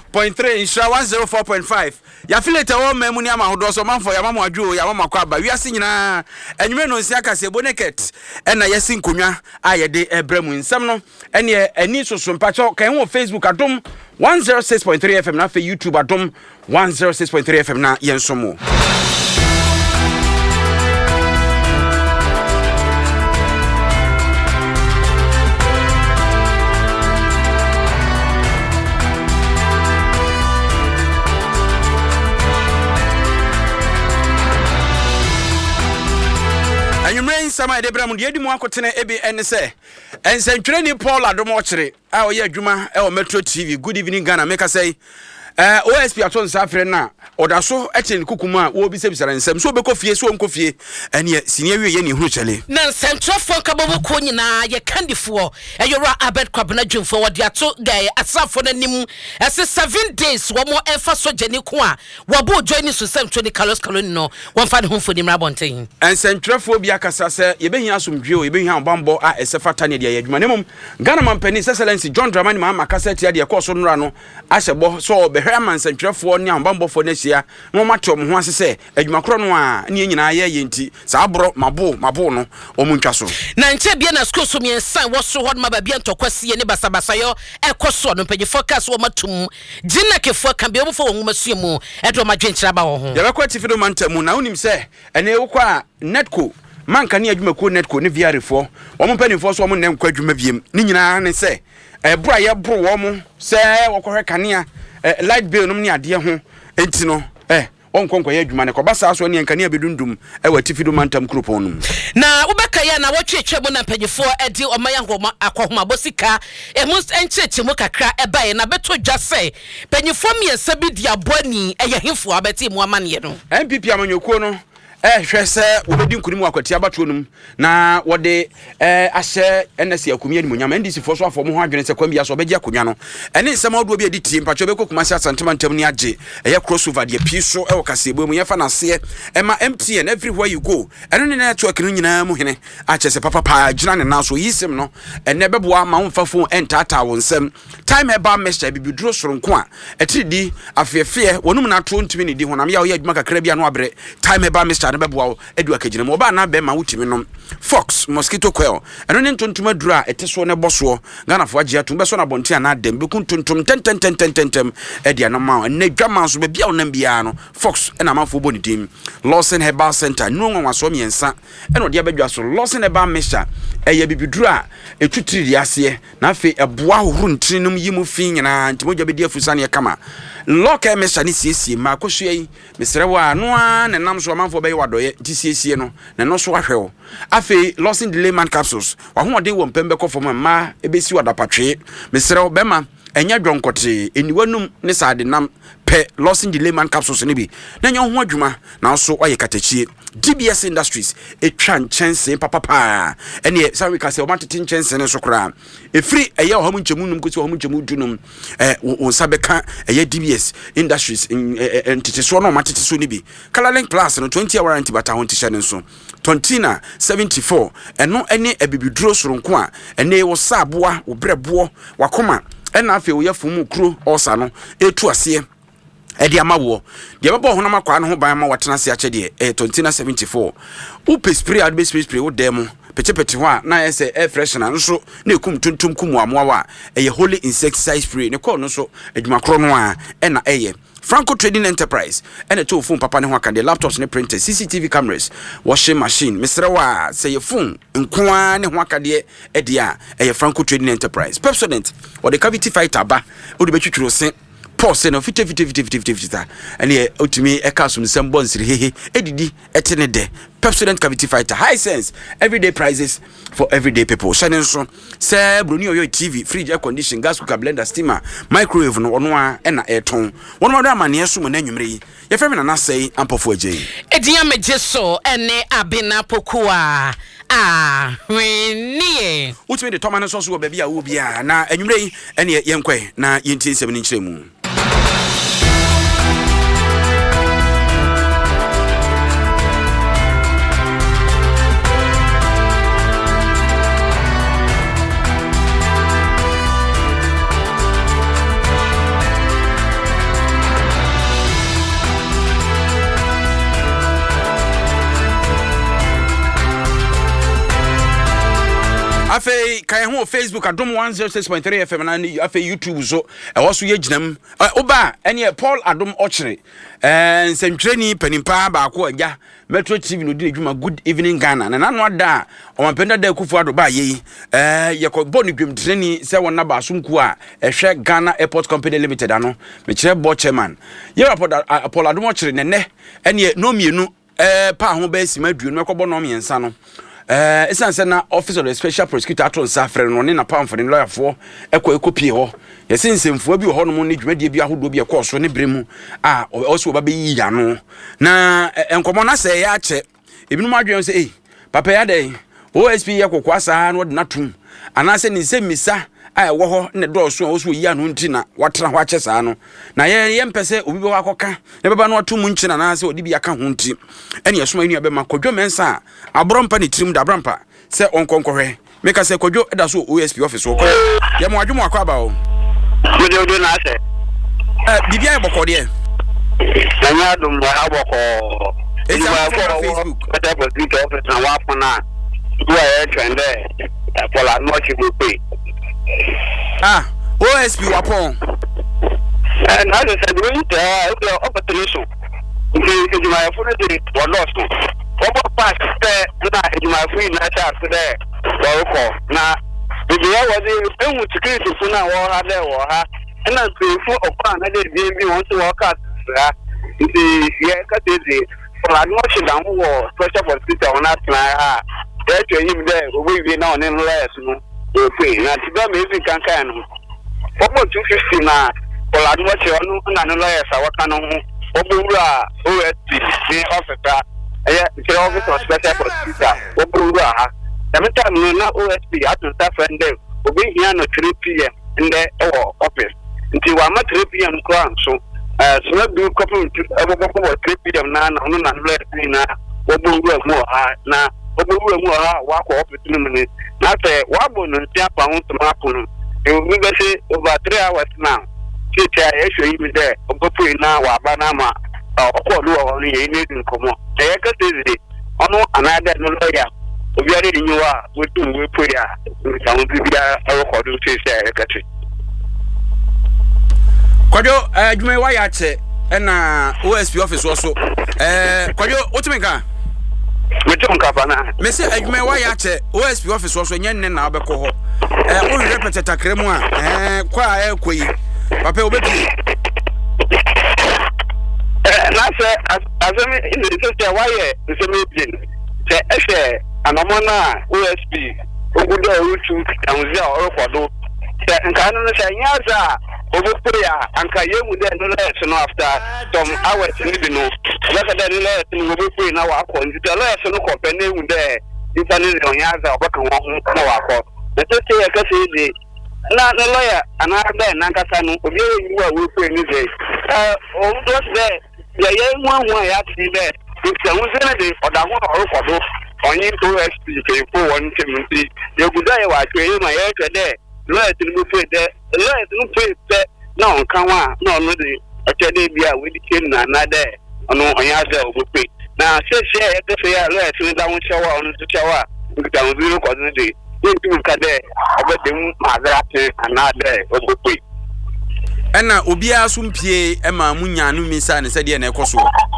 104.3 Insha 104.5 ya filete wo memu ni ama hodo so manfo ya mama adwo ya mama kwa ba wiase nyina enweme no nsia kase boneket na yesi nkonwa ayede ebremu nsam no ene ani soso mpacho kan wo Facebook adom 106.3 FM na fe YouTube adom 106.3 FM na yensomo Sama de bram de mu akotene ebi ense ensentwere ni Paul Adomo kire a oye adwuma e o Metro TV. Good evening Ghana, make us say OSP aton safre na odaso echen kukumu a wo bi sebisara nsem so obekofie so onkofie ene sine wie ye ni huru chale na centrofo kabobo ko nyina ye kandifo eyora abed kwabena dwumfo wode ato guy asafo nanim ese 7 days wo mo enfa so jeni ko a wo bo join so sem 20 Carlos Coloni no won fa de homfo ni mrabonten encentrofo bi akasa se ye behia asomdwe o ye behia obambo a ese fatane de ye adwuma nemum Ghana mampani excellency John Dramani ma makasa tia de ko so nura no ahyebo so obehwe amancentrofo ni obambofo na hia no matom ho asese adwumakro no a ne nyina ye yenti sa abro mabo no omuntwa so na nche bia na school so miensan wo so ho ma ba bia ntokwase ne basabasayo ekoso no pagi focus wo matum gina kefo kan bia obufo wo nwumasuo mu edo madwenkyira ba wo ho ya bakwa tifido mantamu na unim se ene wo a netco manka ne adwumako netco ne viarefo wo mpanifo so wo ne nkwa adwuma biem ne nyina ne se bro ya bro wo mo se wo kohwe kanea light bill no ne ade ho enti no onkonko ya adwuma ne ko basa so ne nkane abedundum wa tifido mantam kropon no na ubeka ya na wotwetwe mo na mpagifo edi omaya ngoma akohoma bosika emus encheche mo kakra ebae na beto dwase panyifo miensa bi dia boni ehemfo abeti mo amane no MPP amanyokuo no hwese obedi nkunimu akwati abato num na wode ahye NSC akumia ni monyam NDC fo so afo mo ho adwene se kwambia so obegi akonwa no ene nsem odo obi edi tie mpacho bekokuma se asantemantam ni age crossover de piso kasebo mu yefa na se ema MTN everywhere you go eno ne network no nyina mu hene achese papa pa gina ne na so yisem no ene beboa ma won fa phone entata won nsem time eba mesha bibiduro soronko a etiridi afefie wonum na to ntimi ne di honam ya wo ya adwuma kakra bia no abre time eba mesha ne beboa edu akagina mo ba na be ma wutimi no fox mosquito coil eno ne ntontuma duru a eteso ne boso Ghana fo agye atum be so na bontia na dem be kuntontom tentem edia no ma ne dwama so be bia wonam bia no fox ena manfo boni dim Lawson Herbal Center nu nwa so miensa eno de abadwa so Lawson Herbal Mesha eye bibiduru a etutiri ase na afi eboa hohuru ntrinum yimu fi nyina ntimoja be dia fusane kama loka Mesha ni siesie ma kohwe yi mesrewa no a ne nam so manfo be wadoye tisiesie no ne no so ahwewo afi Lawson Delayman capsules wa ho de wo mpembe kofo ma ebesi wadapatwe mesrewo bema enya dwonkote eniwanum ne sade nam pe Lawson Delayman capsules ne bi na nya ho adwuma na so oye katachie DBS Industries etwa nchense papa ene sawe ka se o matete nchense ne so kra efri eye o hamu nchemu num kosi o hamu nchemu dunum o sabeka eye DBS Industries entity so no matete so ne bi Colorlink Plus no 20 hour warranty bata ho tisha ne so Tontina 74 eno ene abibiduro soronko a ene wo saboa wo brebo wakoma ena afi wo yafumu kro osa no etu ase edi amawo de babo ho na makwa no ho ban ma watena se ache de Tontina 74 upe spray adbe spray wo demo pete ho a na ese air freshener nso na ekum tuntum kumu amoa eye holy insecticide spray ne ko no so adwumakro no a ena eye Franco Trading Enterprise and a two phone papa ne ho aka de laptops ne printers CCTV cameras washing machine misrewa say your phone nkwa ne ho aka de edia Franco Trading Enterprise Pepsodent or the cavity fighter ba o de betwitwo se pause no 50 and ye otimi e ka sum sem bonsiri hehe edidi etene de Pepsodent cavity fighter high sense everyday prices for everyday people shining so say broni oyo TV fridge air condition gas cooker blender steamer microwave no ono a na eton wono ma do amane so mo na nwumre yi ye femi na say ampofo agye edia meje so ene abena pokua wenie utimi de tomane so so ba bia wo bia na nwumre yi ene yenkwe na yentie nsem ni nkyeremu Afe kan ho Facebook adom 106.3 FM na afe YouTube so e wo so ye ginam oba ene Paul Adom Ochre nsentwreni panimpa ba ko agya Metro TV no di adwuma good evening Ghana na nanu ada o mapenda da kufu ado ba ye ye ko boni dwemtreni se wona ba asumku a ehwe Ghana Airport Company Limited ano me kire bo chairman ye Paul Adom Ochre ne ene no mienu pa ho ba sima duonu mekobo no miensa no esanse na office of the special prosecutor atron safre no ne na pamfo ne lawyer fo ekopie ho yesensemfo bi ho no mo ne dwumadie bi ahodo bi ekoso ne bremu a also ba be yiya no na enkomo na se ya che ebinum adwen se papa ya dey OSP ye kokwa saa no de natum anase ne semisa a wo ho ne do so wo so yiya no nti na watra ho ache saa no na ye mpese obi be wakoka ne beba no atum nchi na na se odi bi aka ho nti ene yesoma enu be ma kodwo mensa abrompa ne trim da abrampa se onkonkohwe meka se kodwo eda so OSP office wo ko ye mo adwuma akwa ba o me de na se bibia e bokode e na nya dum ba aboko Facebook ata bo di office na wa pona do e trende Paul Adom Ochre go pay OSP wapon and as I said we the opportunity if you my phone dey lost what pass na you my free na chat there wo na the was the security for na wo ha there wo ha na fu opa na dey bi won to work out the yeah ka dey Paul Adom Ochre down wo special prosecutor on that na there to him there we na on lawyers no okay na tiba me even kan no obo 250 na Paul Adom Ochre onu na no lawyers awaka no ho obo wura OSP ni officer the office of special prosecutor obo wura ha every time na OSP atun staff and them obi hia no 3 PM in the office until wa ma 3 PM kwan so so do couple obo 3 PM na no na lawyers na obo wura mo ha na obo wura mo ha wa ko office no me na say wa bo no ntia pa ho to ma ko no we be say over 3 hours now teacher e show you there obo na wa ba na ma okwo lu o ni e ni nkomo e ka tezi ono anada no lawyer obi ari ni wa we tu we pu ya ka mo bibia record teacher e ka ti Kodwo adwuma wa ya che na OSP office also Kodwo otumenka na me say adwuma wa ya che OSP office also nyen na obekọ ho o repete takremu a kwa ekoyi papa obepi na say azemi in the say why say me bin say ehwe anamona OSP ogudo rutu anzia orokodo say nka no say nyaza obepuya anka yemu de no let no after some hours ni bi no like that no let no obepuya na wa ko nti let no ko pe na emu de internet on nyaza obaka wo ho na wa ko the say e ka say de na lawyer another na nkasa no obi ewu a wo puya ni de o do say ye nwa ya ti de nti won say na de odaho orokodo onye OSP ke po won temti ye guda ye wa twe ma ye twe de lawyer ti mo pe de lawyer ti mo pe na on kan wa na no de atede bia we di ken na de ono onya de obope na se e ke se ya lawyer ti da won chewa ono ti chewa nta won bi ko de ye ti ka de obede mu mazara te na de obope ena obi asumpie ma munya no misa ne se de na ekoso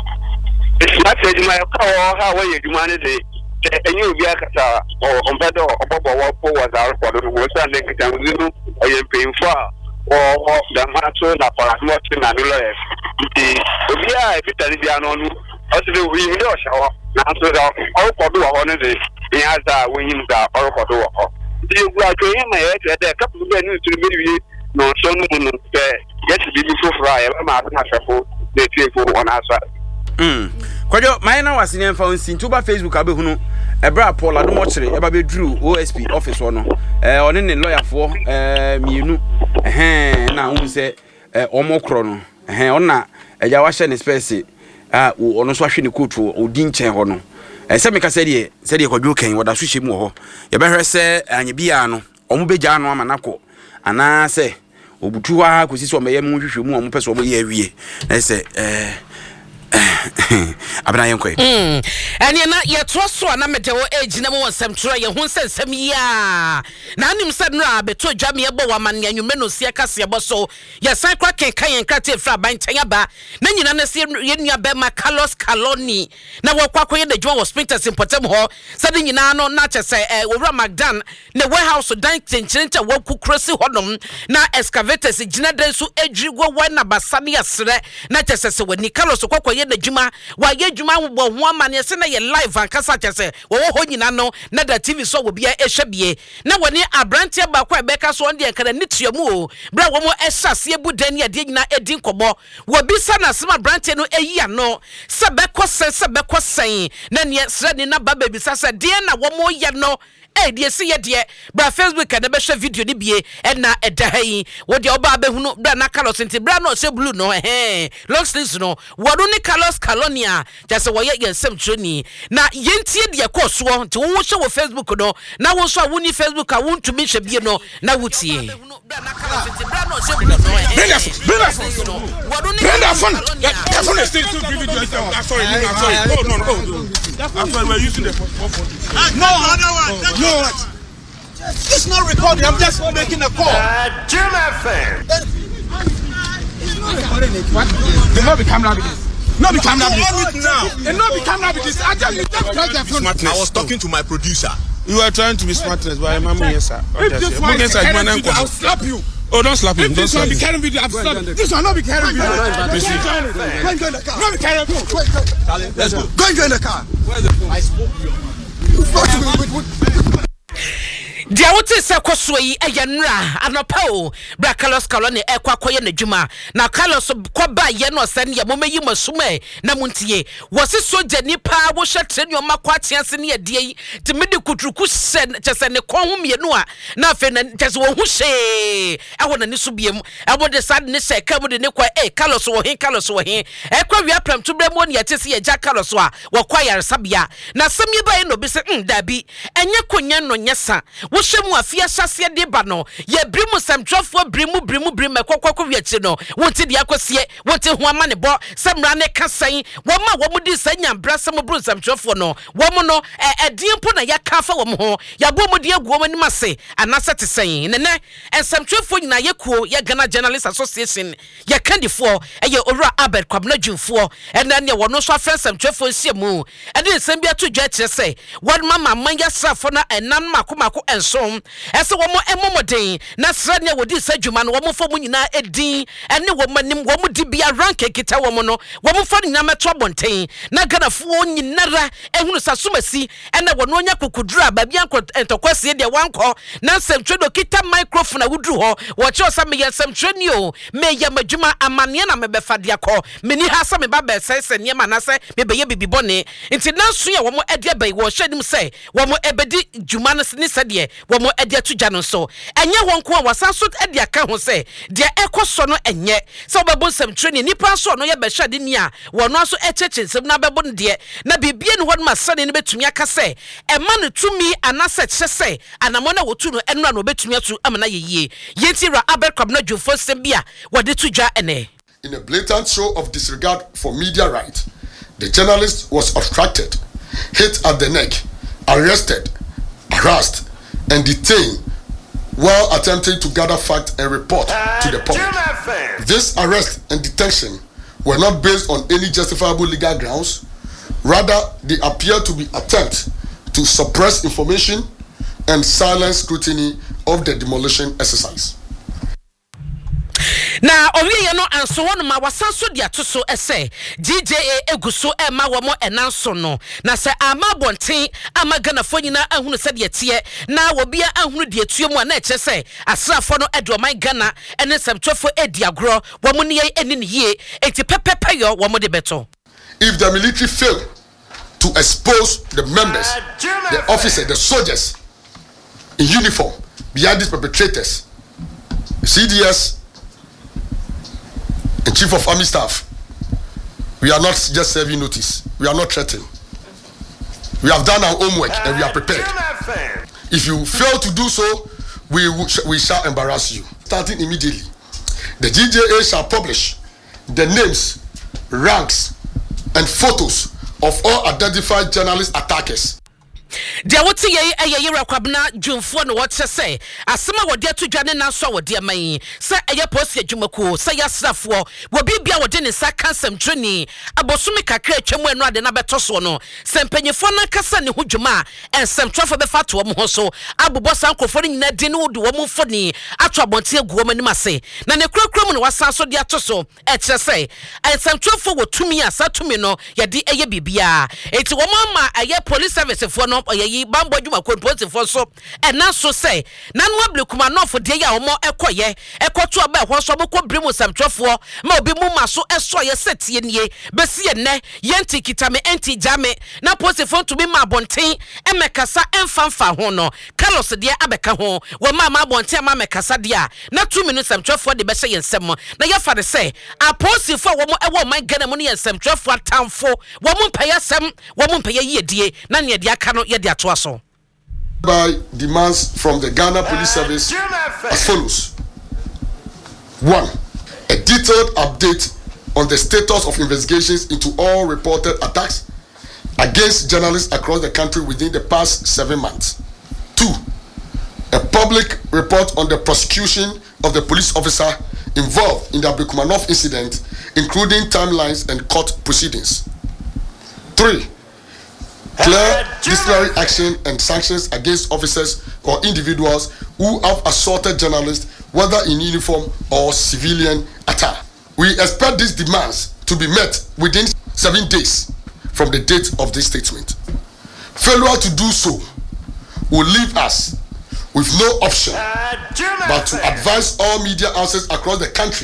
na se di ma ka wo ha wo ye duma ne de enyi obi akata o mbedo obobo wo po wa za record no wo sa ne kita nzu o ye mpemfo a o da mato na Paul Adom Ochre na no lawyers nti obi a ebitani bia no no o se de wi mi o shawo na so da o record wo ho ne de ya za wenyim da o record wo ho nti ogu atwe ma ye twa de couple be ni turu be wi no so no no pe yes bi bi so fra ya ma na shafo de tiefo ona asa Kodwo mayena wasine mfa onsi ntuba Facebook abehunu ebra Paul Adom Ochre eba bedru OSP office no one ne lawyer fo mienu na hu se omokro no ona eja wa hye ne space ono so ahwe ne kotu odi nchen ho no se meka se de Kodwo kan woda so hyem ho ye behwe se anye bia no omo beja no ama nako ana se obutu ha kosi so meye mu hwehwemu omo pese omo ye awie na se abena yenkwe ene na ye troso na mede wo age na mo nsem tro ye ho nsem ya na anim se no abeto dwame ebo wa man anwumre no sie kase ebo so ye san kwa kenkan yen krate fra bantan aba na nyina na se ye nua be ma Carlos Caloni na wo kwa koye de dwuma wo sprinters importem ho se de nyina no na chese owura Magdan ne warehouse dan tenchenta wo kukresi hodom na excavators gina den so edrigo wa na basane asre na chese se wani Carlos kokoye na dwuma wa ye dwuma wo ho amane se na ye live ankasa chese wo ho nyina no na da TV so wo bia ehwebie na wani abrantie ba kwa beka so onde ekara ni tuamu o bra wo mo esase ebudan ya de nyina edin kobo wo bisa na sema abrantie no eyi ano se beko sen na ne sre ni na baba bisa se de na wo mo ye no die se ye de bra Facebook na be hwe video ni bie na eda hayi wo de oba be hunu bra na Carlos nti bra no se blue no long sleeves no wo do ni Carlos Calonia just wo ye nsem troni na yentie de koso nti wo hwe wo Facebook no na wo so wo ni Facebook a wo ntumi hwe bie no na wutie No, it's not recording. I'm just making a call. Jim FM. They not be camera with this. Not be camera with this now. They not be camera with this. I was talking to my producer. You are trying to be smartness, but I'm yes, sir. I'll slap you. Oh, don't slap him. Don't slap him. This one be carrying video. This one not be carrying video. Go and join the car. Not be carrying video. Let's go. Go and join the car. Where's the phone? I spoke to you. You spoke to me. Dia wote se koso yi eyenra anopa o bra Carlos Caloni ekwakoye na dwuma na Carlos ko ba ye no sane ye momeyi masume na muntie wose soja nipa wo hwe trenyo makwa tiase ne yedie yi ti mede kutruku sen chese ne kon ho mienu a na afa na chese wo hu hye eho na ne so biem ebo de sad ne se ka de ne kwa Carlos wo he ekwa wi apram to bremo ne yete se ye ja Carlos a wo kwa yaresabia na semye ba ye no bi se dabi enye konya no nyesa shemu afia hyase de ba no ye brimu samtrofo brimu ekokoko wiachi no wonti de akosie wonti ho ama ne bo semra ne kasan woma womudi sanya brasem bru samtrofo no womo no edimpo na yakafa wom ho yabo mudi agu wom anim ase anasa te sen ne samtrofo nyina yekuo ye Ghana Journalists Association ye kandifo eye owura Albert Kwabena Jumfo ena ne wono so afra samtrofo nsiemu ene nsem bia to dwa kire se won mama manya srafo na enam makomako enso ese wo mo emomoden na sra ne wodi sadwuma no wo mo fo mu nyina edin ene wo manim wo mu di bia rank kita wo mo no wo mo fo nyina meto bonten na ganafo nyinara ehunu sasomasi ene wo no nya kokudura ba bia entokwase de wanko na semtwedo kita microphone awudru ho wo che osa me semtweni o me ya madwuma amane na mebefade akọ meni ha sa me ba be sese niema na se me be ye bibibone nti na so ya wo mo ede bai wo hwanim se wo mo ebedi dwuma no ne sede wo mo ede atuja no so enye wonko a wasanso ede aka ho se de ekoso no enye se obebo semtweni nipa so no ye be hwade ni a wo no so echeche nsem na bebo de na bibie ne hodma sane ne betumi aka se ema ne tumi anase kyese anamona wotu no enra no betumi atu amana yeye yentira Albert Kwabena Jumfo sembia wode tuja ene. In a blatant show of disregard for media rights, the journalist was obstructed, hit at the neck, arrested, harassed, and detained while attempting to gather facts and report to the public. This arrest and detention were not based on any justifiable legal grounds. Rather, they appear to be attempts to suppress information and silence scrutiny of the demolition exercise. Na owiye no anso won ma wasanso dia to so ese GJA eguso e ma wo mo enanso no na se ama bonten ama Ghana fo nyina ahunu se de tie na wobia ahunu de tuo mu na eche se asrafo no edo man Ghana ene semtofo ediagro wo mo ne ye eni ne ye enti pepepe yo wo mo de beto. If the military fail to expose the members, the officers, the soldiers in uniform behind these perpetrators, CDS and Chief of Army Staff, we are not just serving notice. We are not threatening. We have done our homework and we are prepared. If you fail to do so, we shall embarrass you. Starting immediately, the GJA shall publish the names, ranks, and photos of all identified journalist attackers. Dia wote ye yira kwabna dwumfo no wote se asema wode atodwane na so wode aman se eye post adwumako se yasrafo wo bibia wode ne sa kansem dwoni abosumi kakra atwam anu ade na beto so no se mpanyefo na kasa ne hudwuma ensem twafo be fato wo ho so abobɔ sankofo nyina di ne wode wo mfoni ato abonte aguo manim ase na ne kurakura mu ne wasan so de ato so kire se ensem twafo wo tumi asa tumi no ye de eye bibia enti wo mama aye police service fo no oyeyi bambo dwuma konpoti fo so ena so say nanu ablekuma no fo de ya omo ekoye ekoto aba ho so boko brimu samtwofo ma obi mu maso eso ye setie nie besi ene yenti kitame enti jame na posti fo to bi ma bonten emekasa emfanfa ho no Carlos de abeka ho wo ma bonten ma mekasa de a na 2 minutes samtwofo de be hye yensem na ye fa de say a posti fo wo mo ewo man gana mu ne yensem atamfo wo mo mpaya sem wo mo mpaya yedie na ne de aka no ye de atoaso by demands from the Ghana Police Service as follows. 1. A detailed update on the status of investigations into all reported attacks against journalists across the country within the past 7 months. 2. A public report on the prosecution of the police officer involved in the Abdulkumanov incident, including timelines and court proceedings. 3. Clear disciplinary action and sanctions against officers or individuals who have assaulted journalists, whether in uniform or civilian attire. We expect these demands to be met within 7 days from the date of this statement. Failure to do so will leave us with no option but to advise all media houses across the country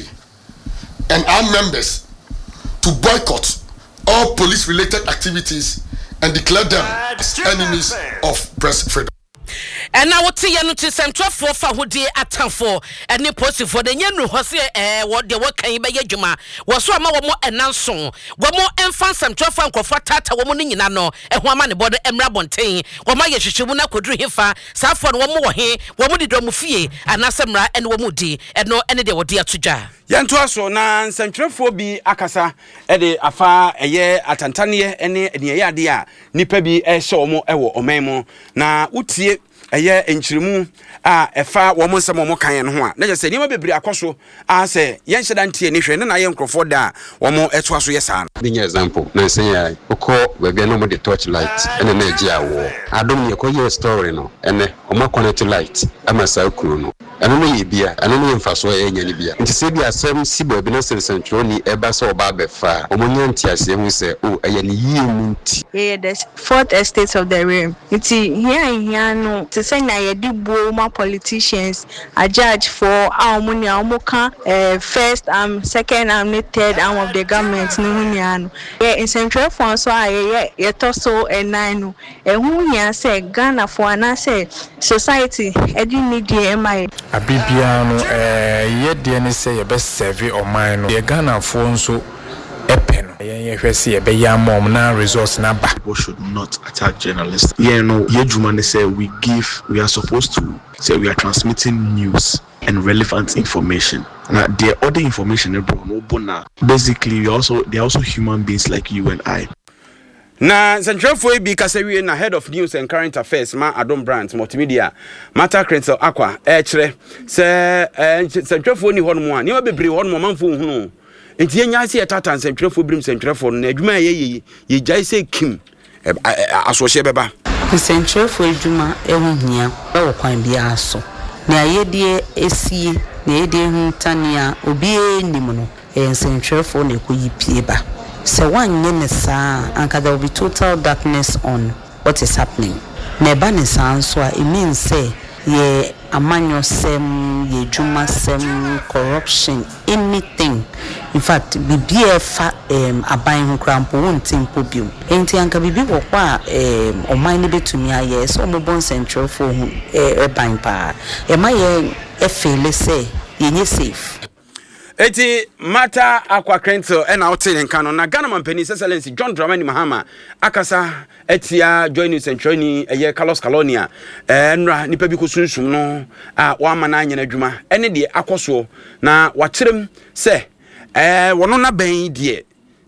and our members to boycott all police-related activities and declare them as enemies of press freedom. And now what you to send 12 for Hudi atamfo and the post for the new hose what the work can you be juma was so more announce one more enfant some 12 and tata woman in no and one man about the Emra Bontain or my Shimuna could drink for Saffron one more here one more the Dromufie and Nasamra and Womudi and no any day what dear to jar. Yantoaso na nsentwerefo bi akasa de afa eye atantanie ene eniye ade a nipa bi ehye omo ewo omanmu na utie eye enchirimu a efa wo mo nsem omo kan no ho a na je se nipa bebre akoso a se yen hyeda ntie ne hwe ne na ye nkrofo da wo mo etoaso ye saa bi nya example na say ya okọ we bi no mo de torch light ene na agi awo adom ye ko ye story no ene omo connect light ama sa kuro no ene no ye bia ene no ye mfaso ye nya ni bia nti se bia asem sibo bi no sensentro ni eba so oba befa omo nya nti ase hu se o eye ni yi mu nti the fourth estate of the realm nti here no to say na ye di bo ma politicians a judge for our money amoka first second third arm of the government no hunya no in central for so ye to so nine hunya say Ghana for na say society edu need the MI abibia no ye de ne say ye be serve o man no ye Ghana for nso epeno ye hwese ye be yamom na resource na ba. People should not attack journalists. Yeah, no, Yejumane say we are supposed to say we are transmitting news and relevant information. Now the other information basically they are also human beings like you and I. Na Centralfo bi kasawie na head of news and current affairs ma Adom Brandt multimedia Mata Crensel Aqua kire se Centralfo ni hono mo a ne bebre hono mo manfo hunu enti enya se etata Centralfo brim Centralfo na adwuma ye jai se kim asohye beba Centralfo adwuma ehunhia ba wo kwan bia aso na ayedie esie na yedie huntania obi enim no Centralfo na ekoyi pie ba. So one yenesa anka there will be total darkness on what is happening. Neba ne so it means say ye amanyo sem ye juma sem corruption anything. In fact bibi fa aban ho krampo wontim pobium. Enti anka bibi wo kwa oman ne betumi aye so mo bon Centralfo hu ban pa. E ma ye efele say ye nye safe. Eti Mata Aqua Crensel and outside in Canon, na Ghana Manpenny's Excellency John Dramani Mahama, Akasa, Etia, joining Centroni, a year Carlos Calonia, and Nipabico Sunsum, no, one man in a juma, any day Aquaso, na what him say, one on a bain dear.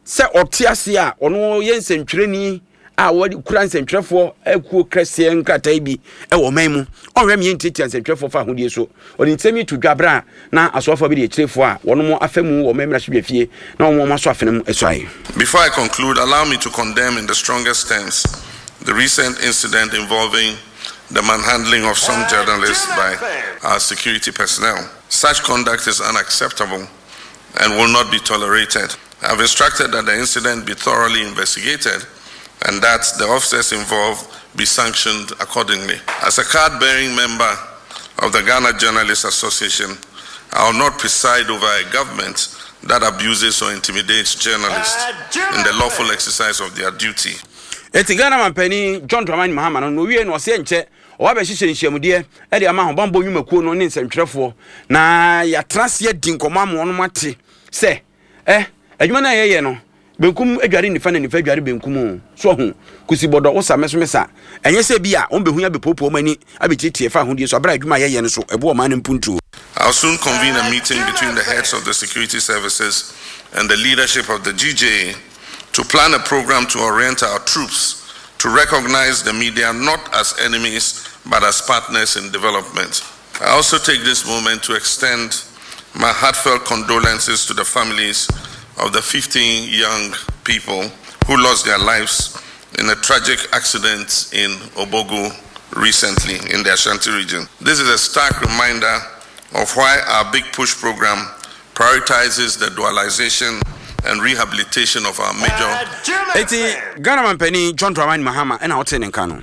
se otiase a ono ye nsentwereni a wodi kura nsentwerefo akuo krese nkratai bi e wo man mu onhwe me ntiti nsentwerefo fa hodie so oni ntemi to dwabra na asofo bi de kirefo a wono mo afemu wo memra hwefie na wo mo maso afenemu esuai. Before I conclude, allow me to condemn in the strongest terms the recent incident involving the manhandling of some journalists by our security personnel. Such conduct is unacceptable and will not be tolerated. I have instructed that the incident be thoroughly investigated and that the officers involved be sanctioned accordingly. As a card-bearing member of the Ghana Journalists Association, I will not preside over a government that abuses or intimidates journalists in the lawful exercise of their duty. Eti Ghana mampani John Dramani Mahama no wie no se nche oba hihye nhyiamude e de ama ho bambo nwumakuo no ne nsentwerefo na ya trase di nkomamo no mate se adwuma na yeye no benkum adware nifa na nifa adware benkum so ho kusibodo wo same so mesa enye se bia on behu ya bepopo mani abetitie fa ho die so abra adwuma yeye no so ebo ma ne mpuntu. I'll soon convene a meeting between the heads of the security services and the leadership of the GJA to plan a program to orient our troops to recognize the media not as enemies but as partners in development. I also take this moment to extend my heartfelt condolences to the families of the 15 young people who lost their lives in a tragic accident in Obogu recently in the Ashanti region. This is a stark reminder of why our Big Push program prioritizes the dualization and rehabilitation of our major. Eti Ghana mampani John Dramani Mahama ena hote nenkano.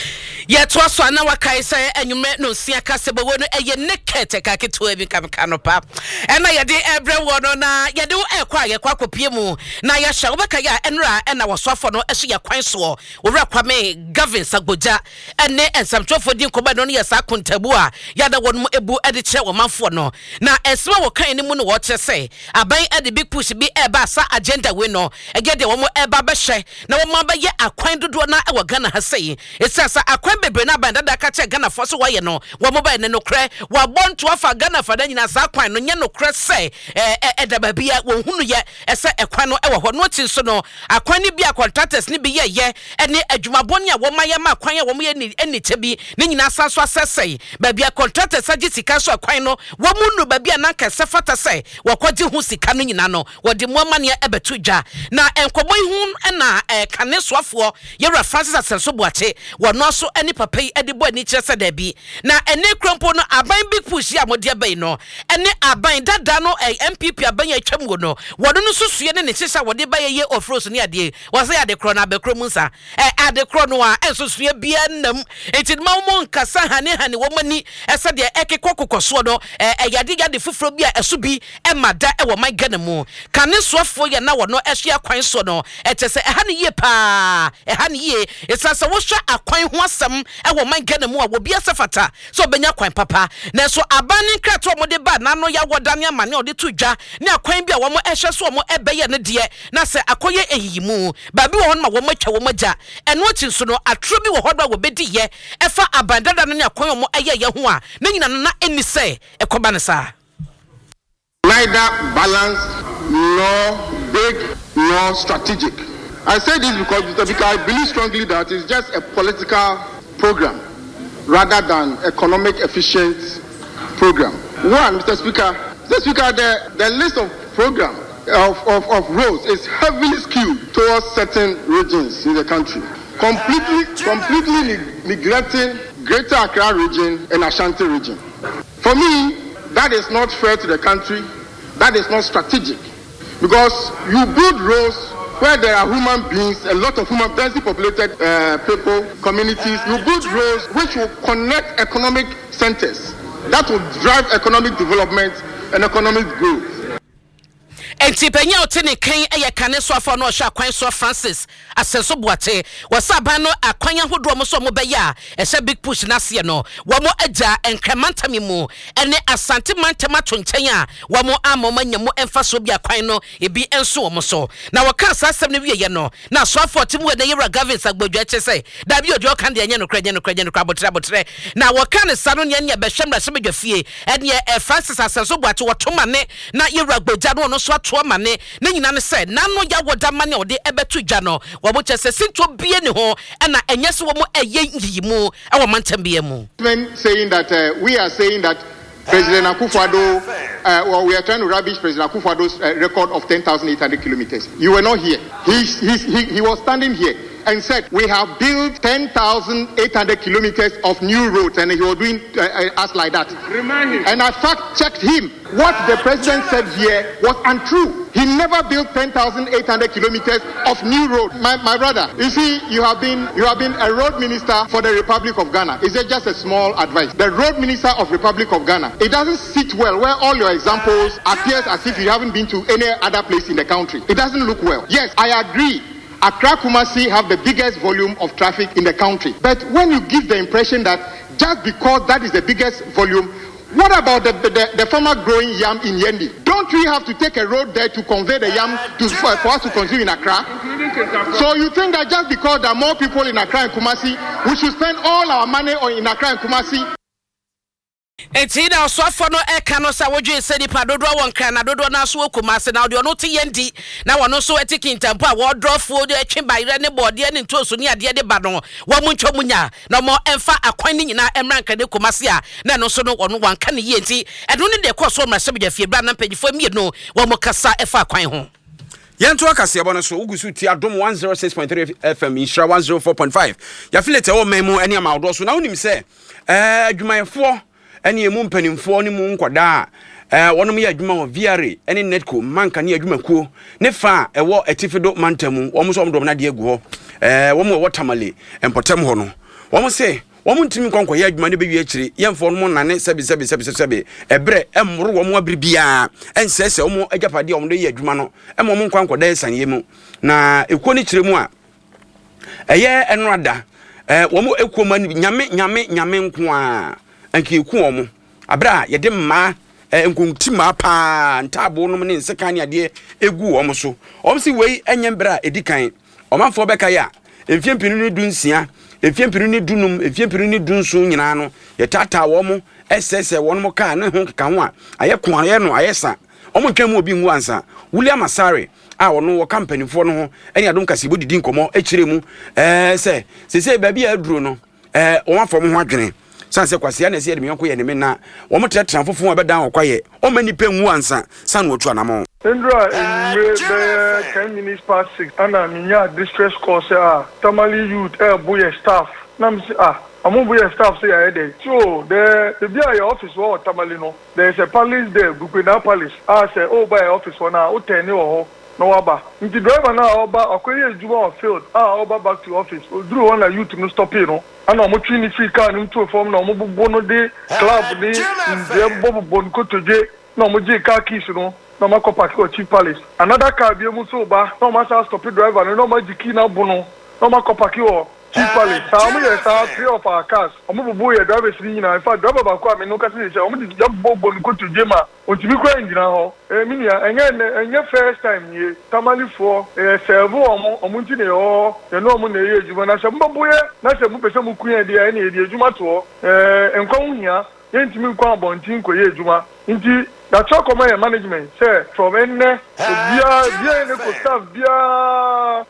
Ye to so na wakai say enwume no sia kase bo no eye nekete ka keto bi kam kanopa ena ye de ebre wo no na ye de ekwa ye kwa kopie mu na ye hye obeka ya enra ena wasofo no ehye ye kwan so owura kwame Gavin Sagboja ene ensamtofo din koba no ye sa kontabu a ya da won mu ebu ede kire wo manfo no na esma wo kan ni mu no wo kire say aban ede Big Push bi eba sa agenda we no ege de wo mo eba be hye na wo ma ba ye akwan dodo na e wo Ghana ha say esasa akwan bebre na banda da ka che Ghana fo so waye no wo mobile ne no kre wa bonto afa Ghana fa da nyina sa kwan no nye no kre se da babia wo hunu ye ese ekwan no e wo ho no tin so no akwan ni bia contractors ni bi ye ene adwumaboni a wo maye ma kwan a wo ye ni chebi ne nyina sa so asesei babia contractors agi sika so akwan no wo munu babia na ka se fata se wo kwaji hu sika no nyina no wo de mo amane e betu dwa na enkomo hu na kane soafo ye Francis Asenso Boache wo no so eni papa yi edi bo ani kire se da bi na ene krompo no aban Big Push ya mode aban no ene aban dada no MPP aban ya twam go no wodo no susue ne hyehyɛ wode ba ye ofros ne ade wo se ade kro na abekro mu nsa ade kro no a ensusue bia nam enti ma mo nkasa hane wo mani ese de ekekokkoso no yade fufuro bia eso bi emada e wo man Ghana mu kane soafo ye na wo no ehwe akwan so no etese ehane ye pa ehane ye esasa wo hwa akwan ho asem e wo man Ghana mu a wo bia sefata so benya kwan papa na so abani krato mo de ba na no ya wodane amane o de tudwa ne akwan bia wo mo ehwe so mo ebeye ne de na se akoye eyimu ba bi wo ho ma wo matwa wo magya eno chi so no atro bi wo ho do wo bedi ye efa abandada no ne akwan mo eye ye ho a na nyina na eni se ekoba ne sa neither balanced nor big nor strategic. I say this because I believe strongly that it's just a political program rather than economic efficient program. One, Mr. Speaker, the list of program of roads is heavily skewed towards certain regions in the country, completely neglecting Greater Accra region and Ashanti region. For me, that is not fair to the country. That is not strategic, because you build roads where there are human beings, a lot of densely populated people, communities. You build roads which will connect economic centers. That will drive economic development and economic growth. Enti penya otene kan eye kane so afọ no hwa kwan so Francis Asenso Boache wasaba no akwan ahodo mo so mo be ya ehye Big Push na se no wo mo agya enkremantami mu ene asante mantama tonchen a wo mo amoma nyamo emfa so bi akwan no ebi enso wo so na wo ka asasem ne wiye no na so afọ timu we na yera Gavin Sagboja che say da bi odi o kan de enye no kra botre na wo ka ne sano ne be hwemra se bedwafie ene Francis Asenso Boache wo toma ne na yera Gboja no so to mane na nyina ne say na no ya woda mane ode ebetu dwa no wo bo chese sinto bie ne ho na enye se wo mo eye yimu e wo mantam bie mu saying that we are saying that President Akufo-Addo, well, we are trying to rubbish President Akufo-Addo's record of 10,800 kilometers. You were not here. He was standing here and said, we have built 10,800 kilometers of new roads, and he was doing us like that. Remind him. And I fact-checked him. What the president said here was untrue. He never built 10,800 kilometers of new road. My brother, you see, you have been a road minister for the Republic of Ghana. Is it just a small advice? The road minister of Republic of Ghana, it doesn't sit well where all your examples appears as if you haven't been to any other place in the country. It doesn't look well. Yes, I agree. Accra Kumasi have the biggest volume of traffic in the country. But when you give the impression that just because that is the biggest volume, what about the farmer growing yam in Yendi? Don't we have to take a road there to convey the yam for us to consume in Accra? So you think that just because there are more people in Accra and Kumasi, we should spend all our money in Accra and Kumasi? Etina osofo no eka no sa wodwe se nipa dodo won kran na dodo na so Kumasi na ode no te yendi na wono so etiki ntampo a wodrofo de atwe bayre ne bode ne ntoso ne ade de ba no wo mu ntwa munya na mo emfa akwan ni nyina emranka de Kumasi a na no so no wono wanka ne yenti edo ne de koso mrase bia fie bra na mpagifo mie no wo mo kasa efa akwan ho Yento akase abo so ugusu ti adom 106.3 FM Inshra 104.5 ya filete wo memu ene amawdo so na wonim se adwumayefo ene emu mpanimfo ne mu nkwada wonom ye adwuma wo viare ene netco manka ne adwumakuo ne fa ewo etifido mantamu wo so omdom na de agu ho wo mo wotamale empotem ho no wo mo se wo mo ntimi konko ye adwuma ne bewi akire yemfo no mo nane sebe ebre emro wo mo abiribia ensese wo mo agapade wo mo ye adwuma no emo mo nkwanko da sanye mu na ekuo ni kire mu a eye enrada wo mo ekuo ma nyame nko a anke eku omo abra ye de ma nkontima pa ntabo no ne nseka ne ade egu omo so omo si wei enye mbra edikan omanfo beka ya emfiempinu ni dunsia emfiempinu ni dunum emfiempinu ni dunso nyina no ye tata wo mo esese won mo ka ne ho keka ho a aye ko aye no ayesa omo twam obi nwu ansa William Asare a wono wo company fo no ho eni adom kase bodidi nkomo ekire mu se baabi aduro no omanfo mo ho adwene sanse kwase na se edemyonko ye ne me na wo mo tetra fofo abedan okwaye o mani pe nwu ansa san wo tu anamo Indra in 10 minutes past 6 ana minya distress call say Tamale youth boy staff nam say amu boy staff say aye dey so the be your office wo Tamale no there is a palace there Gukena Palace say by office one na o ten ni wo no waba nti driver na oba akoye ejuma on field oba back to office oduru one na youth no stop you no ana mo twini free car ni to form na mo bubo no de club ni nje bobo nko toje na mo je car keys no na ma ko park o Chief Palace another car bi mu so ba na ma sa stop driver no ma jiki na bu no na ma ko park o Chief Palace sa mo ye sa 3 of our cars o mo bubo ye drivers ni nyina in fact driver ba ko am no ka se o mo di bobo nko toje ma o ti bi ko engina ho minia enye first time ye Tamale for serve omo nti ne o ye no omo na ye ejuma na se mbaboye na se mu pese mu kuya de ya na ye ejuma to enkon hia ye ntimi nkwa abontin ko ye ejuma nti that talk of my management say from enne bia ne ko staff bia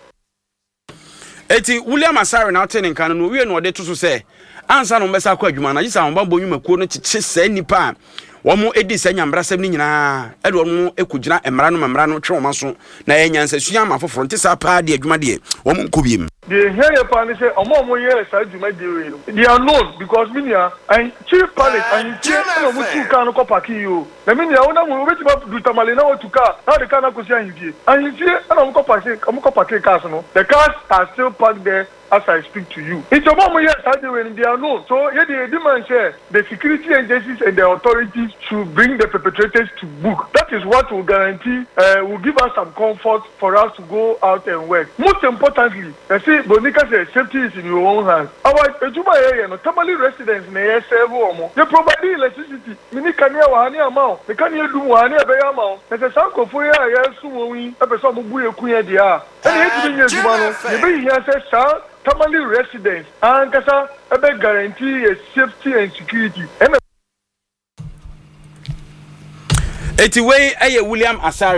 eti William Asare na oten nkan no wie no de to so say ansa no mbesa kwa adwuma na yisa won nyumakuo no chiche sa nipa womo edi sa nyambrasem ni nyina edo no ekugina emra no twoma so na enyansa sua amafoforo ntisa pa de adwuma de womo nkobiem the here pa ni say omo here sa adwuma de we they are known because minia and Chief Palace and tie no mo tu kan ko paki yo na minia wona mo beti ba du Tamale na otu ka na de kan ko si ahidie and tie na mo ko paki cars no the cars are still parked there as I speak to you. It's a moment yes, they are known. So the demand share the security agencies and the authorities should bring the perpetrators to book. That is what will guarantee, will give us some comfort for us to go out and work. Most importantly, I say Bonica says safety is in your own hands. Our Ejuma area, no Tamale residents in the serve they provide electricity. Mini kanya wahani amount. They can't do wahani abeya amount. There's a sanko for ya sumowi. Epeso mubuye kuye dia. And the Ejuma no, you here says sir. Tamale residents and kasa ebe guarantee a safety and security. Eti way William Asare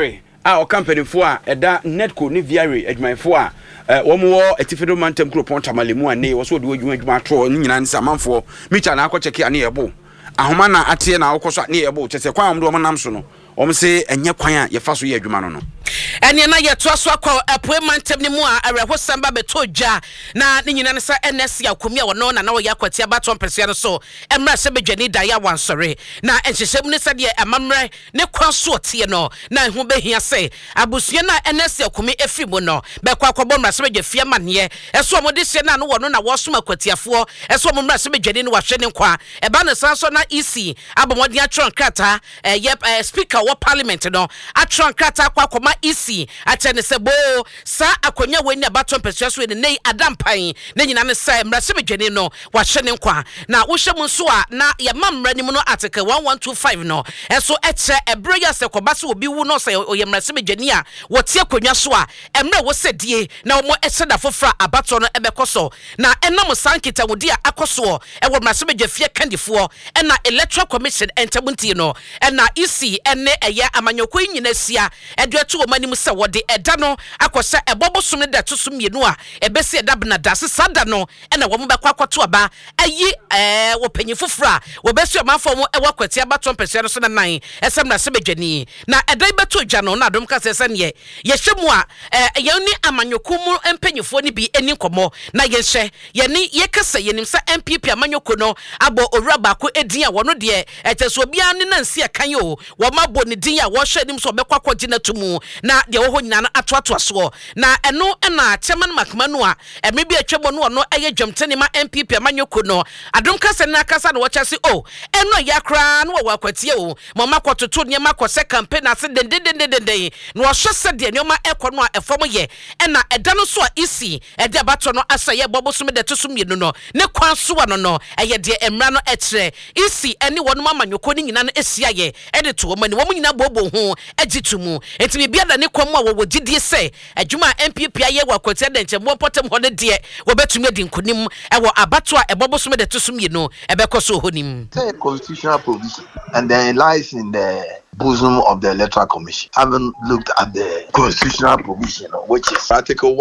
a company fo a eda netco ne viare adwumayfo a wɔn etifedo mantem kropon tamalemu ane wo so de adwuma to nyina nsa manfo micha na akɔcheke ane yebo ahoma na atie na akɔso ane yebo kyese kwan am do wɔn nam so no wɔn se enye kwan a yefa so ye adwuma no ɛne na yɛto aso akɔ apoe mantem ne mu a awɛho samba beto dwa na ne nyina ne sa NS Yakomi a wɔno na wɔyɛ akwati abaton pɛsia no so emra sɛ bedwani da ya wansɔre na enhyehyɛm ne sɛ de amamrɛ ne kwan so tie no na ho behia sɛ abusua na NS Yakomi efi mu no bɛkɔ akɔbɔ mra sɛ bedwa fie maneɛ ɛso ɔmo de hyɛ na no wɔno na wɔsom akwatiafoɔ ɛso ɔmo mra sɛ bedwani no wahwɛ ne nkwa ɛba ne san so na EC abɔmɔden atron krata speaker wɔ parliament no atron krata akɔma EC atene sebo sa akonya weni abaton pesua so ne nei adampan ne nyina ne sai mrase bedwani no wahye ne nkwa na wohye mu so a na ye mamra nim no article 1125 no enso eche ebreya se koba se obi wu no se oye mrase bedwani a wote akonya so a emra wo sedie na wo eche da fofra abaton no ebekoso na enam sankita wodi a akoso ewo mrase bedwafie kandifo na electoral commission entabunti no na EC ene eye amanyoko nyina sia eduatu wo manim se wode eda no akɔsɛ ɛbɔbɔsom ne da to so mienu a ɛbɛsi ɛda bena da sesada no ɛna wɔn bɛkɔ akɔto aba ayi wɔ panyin foforo a wɔbɛsi ɔmanfo mu ɛwɔ akwati abaton pɛsɛ no so na nan ɛsɛm na sebedwani na ɛda bɛto dwa no na adom ka sɛ ne yɛhwɛ mu a yɛn ni amanyoko mu mpanyinfo ne bi ani nkɔmɔ na yɛhwɛ yɛni yɛkasa yɛnim sɛ MPP amanyoko no abɔ owura baako edin a wɔno deɛ ɛtɛso obiara ne nansi akan yo wɔn abɔ ne din a wɔhwɛ nim so ɔbɛkɔ akɔgye na tumu na de wo ho nyina na atoato so na eno na chairman makmanu a eme bi atwebo no no eye dwamtene ma MPP amanyoko no adom kasa na kasa na wo kyase eno yakra no wo akwatie o mama kwototo ne makose campaign ase dendendendenden no wo hwese de ne ma ekɔ no a efom ye na eda no so a isi ede abato no asa ye bobosom de to so mienu no ne kwan so wa no eye de emra no ekyere isi ene wo no amanyoko ni nyina no esia ye ede to wo mani wo nyina bobo ho agitumu entimi bia da ne kwam a wo gidie se adwuma MPP aye wakwati da nchembo potem ho ne de wo betumi adi nkonim ewo abato a ebobosom de to so mienu ebekoso honim constitutional provision and then lies in the bosom of the Electoral Commission. I haven't looked at the constitutional provision, which is Article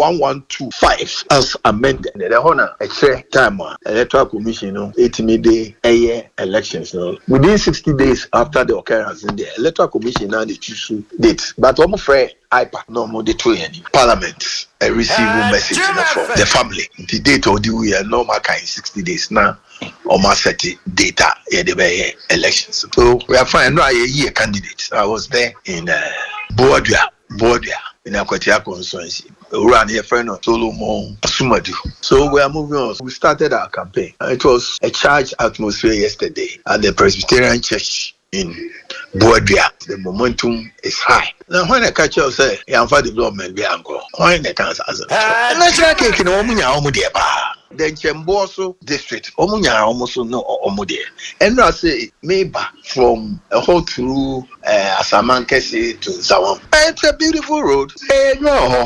1125 as amended. The honor a share time Electoral Commission, 80 day a year elections. Within 60 days after the occurrence in the Electoral Commission, now they choose dates. But I'm afraid IPA no more the Parliament receive a message from the family. The date of the year normal kind 60 days now. Almost 30 data the elections. So we are fine. No, I a candidate. I was there in Bordia in Akwatia constituency. We ran here friend of Solomon Sumadu. So we are moving on. We started our campaign. It was a charged atmosphere yesterday at the Presbyterian Church in Bordia. The momentum is high. Now when I catch you say, "I'm for development," we are going. When the cancer answer, national cake in the Chemboso district, almost no Omode. And I say, maybe from a whole through Asamankesi to Zawam. It's a beautiful road. Hey, no.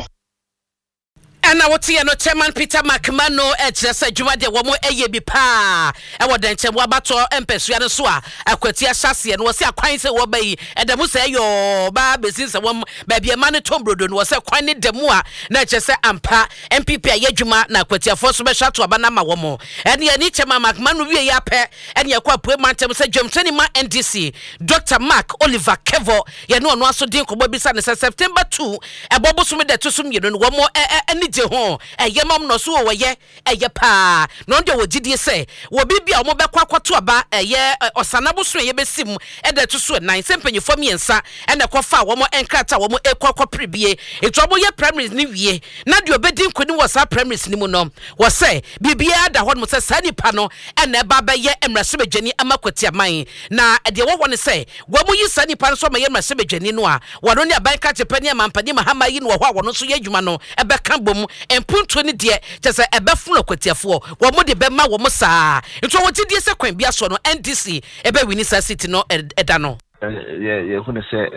And I would no chairman Peter McMano ekyerese dwuma de wo mo eye bi pa e woden che wabato empesua no so a akwati ahyase no wo se akwan se wo bayi edamu se yo ba besi se wo ba bia ma ne tombrodo no wo se kwan ne demu a na ekyerese ampa MPP aye dwuma na akwati afo so be hwa to aba na ma wo mo ene ani chairman McMano wie ya pe ene yakwa apoe mantem se dwamtani ma NDC Dr. Mark Oliver Kevo ye no aso din kobo bisa ne September 2 ebobo so me de to so mienu no wo mo ani ho eyemam no so wo ye eye pa no de wo gidie se wo bibia wo bekwa kwato aba eye osanabo so ye besim e de to so nan sempanyefo miensa e na kofa wo mo enkrata wo mo ekwa prebie eto mo ye primaries ni wie na de obedi nkoni wo sa primaries ni mu no wo se bibia da ho mo se sa nipa no e na ba ba ye emrase begani amakwati aman na de wo ne se wo mo yi sa nipa so ma ye emrase begani no a wo no ne abanka chepani amampani mahama yi no ho a wo no so ye adwuma no e beka bom empunto ne de kyese ebefuno kwatiafo wo mo de be ma wo mo saa nto wo gidie se kwan bia so no NDC ebe wini sa city no eda no ye hunu se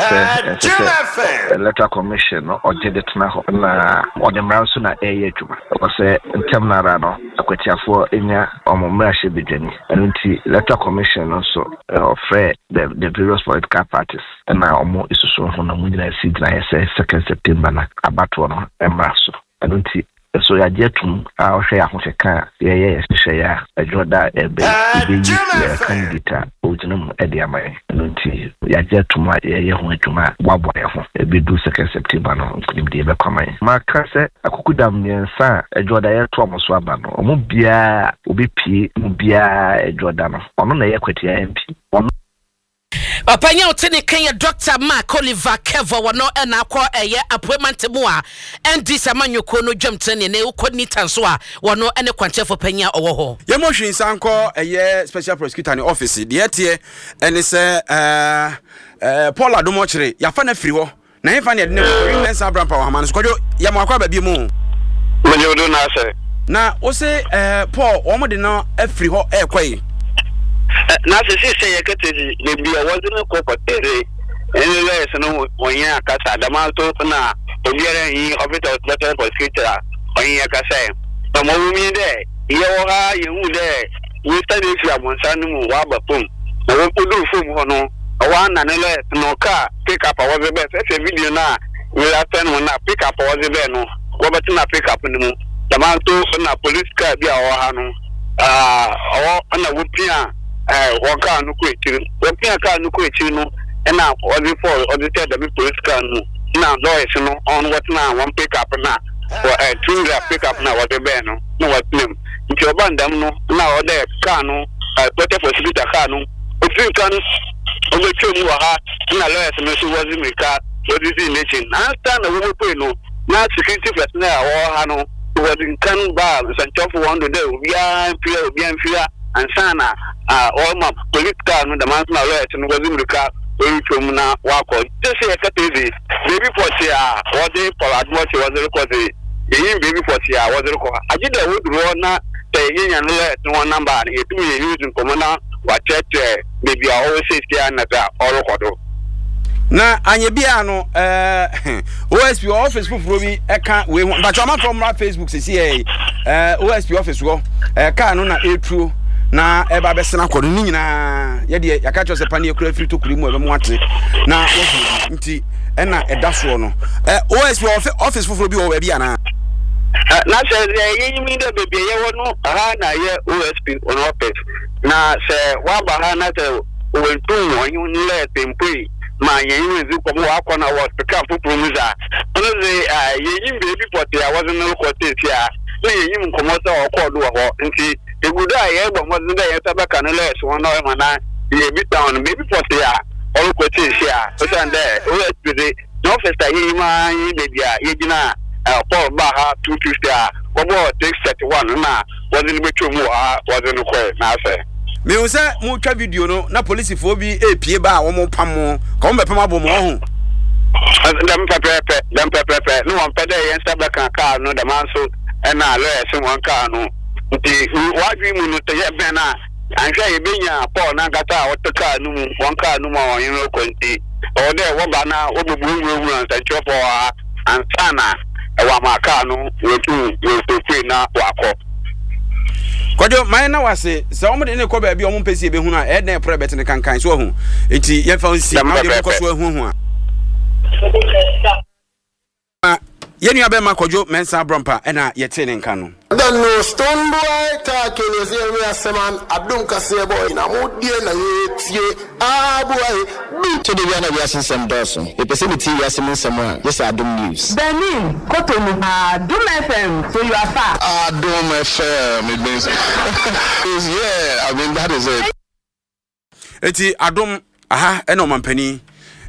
electoral commission or did it na or the mranso na juma because ntem na ra no akwatiafo enya omomrashi bidwani anti electoral commission also offer the various political parties na omo isusu ho na munyina seat na yese 2nd September na abato no emraso anti so ya jetum a ohwe ya hoheka ye ya ajoda ebe candidate otunum ede amai nti ya jetum ye ho adwuma wabo ye ho ebe du 2nd September no nkunim de be kwamai maka se akukudam nyensa ajoda ye to omoso aba no omo bia obepie mu bia ajoda no ono na ye kwati ya MP Opanya utini Kenya Dr. Mark Oliver Kevo wano ena kwa eye appointment mu a endi samanyoko no dwamtene ne ukoni tansoa wano ene kwanchefo panya owo ho. Ye mo hwinsa nko eye special prosecutor ni office de etie ene se Paul Adomochire ya fa na firi ho na hefa ne de ne Williams Abraham pa Hamano so kwadwo ya mo akwa ba bi mu. Menyodo na se. Na o se Paul o mo de na afiri ho kwai. Na se yeketezi le bia wazina ko patere enele seno onya akasa damato na obiara yi officer letter prosecutor onya akasa na mo mi de ye wo ha ye hu de we study fi amonsanu mu wa ba pom na wo podo fom ho no wa na ne le no ka pick up was the best video na we attend one na pick up was the best no wo betina pick up ni mu damato na police car bia wo ha no na wo pia waka nuku etiri wopia ka nuku etiri no na odi for odi tell the police car no na lawyers no on what na one pick up na two pick up na what the ben no what name nti obandam no na odi car no better for security car no ofin kan obetu mu ha na lawyers no so was me car odi nation na stand na wo pay no na security personnel wo ha no was in kan ba sanchofo wando de obi an and sana all my political no the man na lawyer no go zimruka oritwom na wako just say ekatezi baby force what dey for advert was record yin baby force was record agida wodro na yin yan lawyer no number e tu ye use nkomo na wa check baby always say na da all record na anye bia no OSP office fufuro bi eka we but am from Facebook see OSP office go ka no na etru na eba besena kodo ni nyina ye de yaka cho se pane ekura free to kuri mu ebe mu ate na wo nti ena edaso no OSP office fufuro bi wo ba bia na se ye yimi de bebe ye wono ha na ye OSP on office na se wa ba ha na se we tu no yin le tempui ma ye yimi zu ko wa ko na wo pick up promuza ono ze ye yimi baby pot ya wasn't no ko te tia na ye yimi komo se o ko do ho nti egudo aye egbo mo nda ye tabaka no le so no ma na ye bi town baby pot ya o ko te tia o sande o le no officer ye ma ye baby ye gina Paul Baha 250 kobo take 31 na wazin betwo mu ha wazin ko na afa me use mu twa video no na police fo bi epie ba wo mo pam ko mo bepam abo mo ho dam pepe no won pede yen sabaka ka no da manso na lawyers won ka no nti wadwi mu no te be na anhwa ye benya Paul na gata o te ka no mu won ka no ma won yin ko nti o de wo ba na wo bubu nwuru an tancho for ansana ewa maka no wetu na wako kwadwo man na wase se omo de ne ko ba bi omo pesi ebe hu na e den pro bet ne kankan so hu enti ye fa nsi ma de ko so hu a ye nua be ma kwadwo mensa brompa e na ye te ne nkan no then no stone boy talking is here we aseman abdum kase boy na modie na yetie boy to the one we are sem doso e pese mi ti we asem sem a yes adum news Benin Cotonou Adum FM so you are far Adum FM it means yeah I mean that is it eti adum aha e no mampani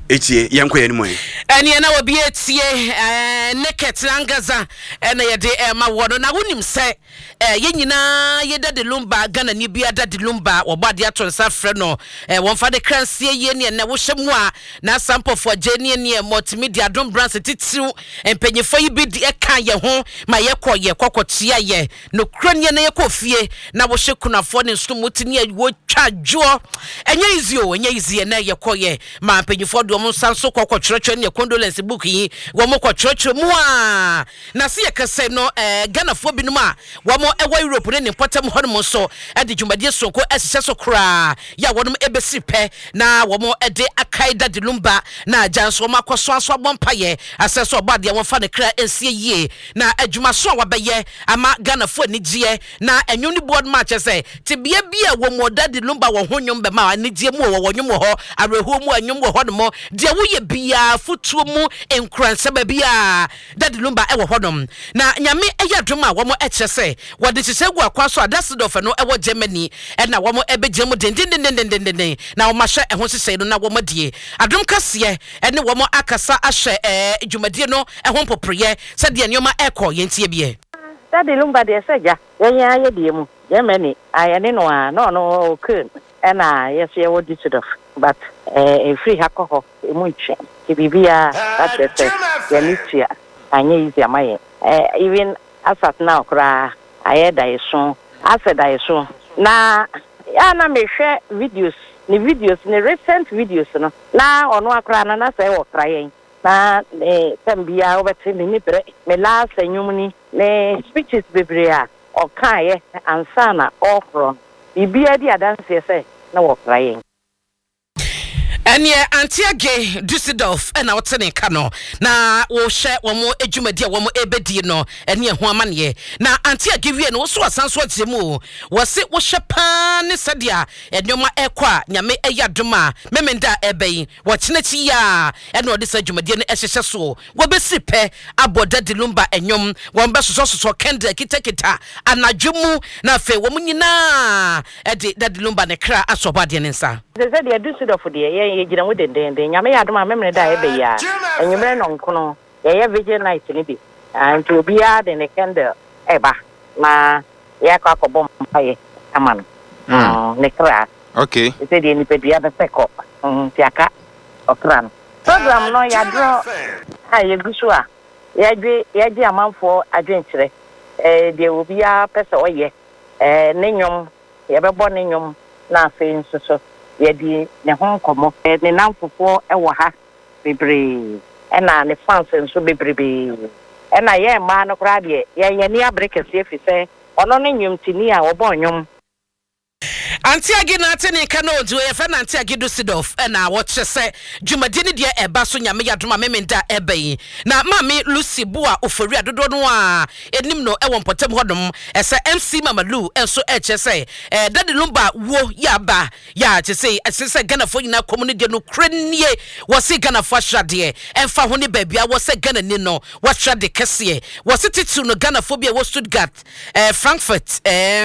etie yenko ye nimu ene na obi etie naked langaza ene ye de ma wono na wonim se ye nyina ye dade lumba Ghana ni bia dade lumba obade atonsa frɛ no wonfa de kransie ye ne na wo hyemu a na sample for genie ne multimedia don brands titiru empanyefo yi bi de eka ye ho ma ye kokotia ye no kranie na ye kofie na wo hye kunafo ne nsumuti ne wo twadwo enye easy na ye koye ma empanyefo do mo sanso kokokyerɛkyerɛ ne condolence book yi wo mo kokyerɛkyerɛ mu a na se ye kase no Ghana fo binum a wo mo ewa Europe ne potem honom so de dwumadie sonko asihye so kra ya wonum ebesi pɛ na wo mo de akaida de lumba na janso ma koso aso abompaye aseso obade won fa ne kra ensie yie na adwuma so a wabɛyɛ ama Ghana fo anigye na enwuni board match say tibia bia wo mo de lumba wo honwom be ma anigye mu wo nwom ho areho mu anwom wo honom de wo ye bia futuo mu enkranse ba bia de lumba e wo honom na nyame eya dwuma wo mo ekyɛ say wo de kyesegu akwa so adasidofo no e wo Germany e na wo mo ebegye mu den na wo ma hwɛ e ho sesɛ no na wo modie adom kase e ne wo mo akasa ahwɛ dwumadie no e ho popreye sɛ de nyoma ekɔ yentie bie dade lumba de seja yenya ye die mu Germany ayane no a no kun e na yesi wo Düsseldorf but free hakoho emu ntwe bibia that is yanitia anye easy amaye even asat now kra ayeda yeso aseda yeso na ya na mehwe videos ni recent videos no na ono akra na say wo kra yen na tambia obeti ni bre me last enwum ni ne speeches bebrea o kaye ansana ofro bibia di adanse say na wo kra yen Anye Antiage Düsseldorf na wotene ka no na wo hye wo mo adwumadi a wo mo ebedi no ene ho amane na Antiage wie no wo so asanso atemu wo se wo hye pa ne sadia enoma ekɔ a nyame eyadoma memenda ebeyi wo kyenachi ya ene ode sa adwumadi ne ehyehye so wo besi pɛ aboda de lumba enyom wo mbe soso kende kitakita anadwemu na fe wo nyina ede de lumba ne kra asobade ne nsa ze de Düsseldorf de ye gina wo denden nyame ya adoma memne da ebe ya enyumre no nkono ye vigil night ni bi and to be de ne candle eba na ya ka akobom paye amano ne kra okay ze de ni pedua be seko tiaka okran program no ya draw ye gusu a ye gbe amanfo adwenkyere de obi ya pese oye ne nyom ye bebo ne nyom na afi nsoso yedi ne ho nkomo ne namfofo ewo ha bebre ena ne fans nso bebrebe ena ye ma no kra de ye ni abrekese efise ono ne nwumtini a obo nwum Antiage na tene ka no du ye fa na Antiage Düsseldorf na wo kyese dwumadi ne de eba so nyame yadoma memenda ebai na mame Lucy Bua ofori adodo no a enim no e won potem hodom ese MC Mamalu enso kyese dade lumba wo yaba ya kyese ese Ghana fo nyina community no krenie wo se Ghana fo hwade emfa ho ne babia wo se Ghana ni no wo hwade kese wo se titu no Ghana fo bia wo Stuttgart Frankfurt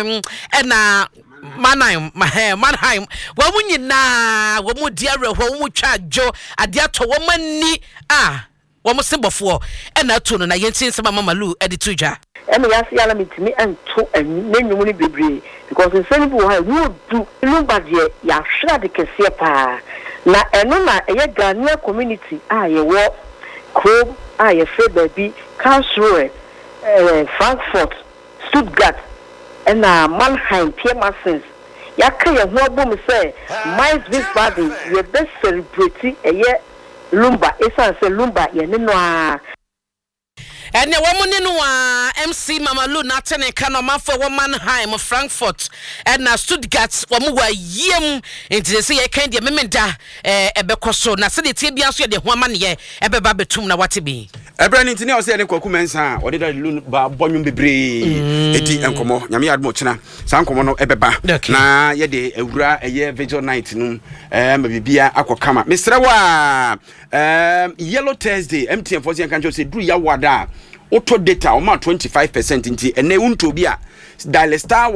na Mannheim wa munyina wa mu diare ho mu twajo ade ato wo mani wo mu sebofo na to no na yentin sema Mamalu editujwa yasi yala mitimi ento nenwum ni bebre because in bu ha wo du lumba de ya hwra de kese pa na eno na eye Ghanaian community ye wo Chrome ye fe baby Karlsruhe Frankfurt Stuttgart and Mannheim Pirmasens yakaya ho abom say mais this body ye best celebrity lumba esan say lumba ye ne no a ene wo mo ne no a MC Mamalu na tene ka no mafo wo Mannheim Frankfurt na Stuttgart wo mo wa yiem enti se ye kan de memenda ebekoso na se de tie bia so ye de ho amane ebeba betum na wate bi ebra ni ntini o se ne kwaku mensa o de da lu ba bonwum bebre eti enkomo nyame yadmo kina sa enkomo no ebeba na ye de awura eye vigil night no ma bibia akokama mesre wa yellow Thursday MTN for kan jo se du ya wada auto data o ma 25% nti ene unto bi a dial star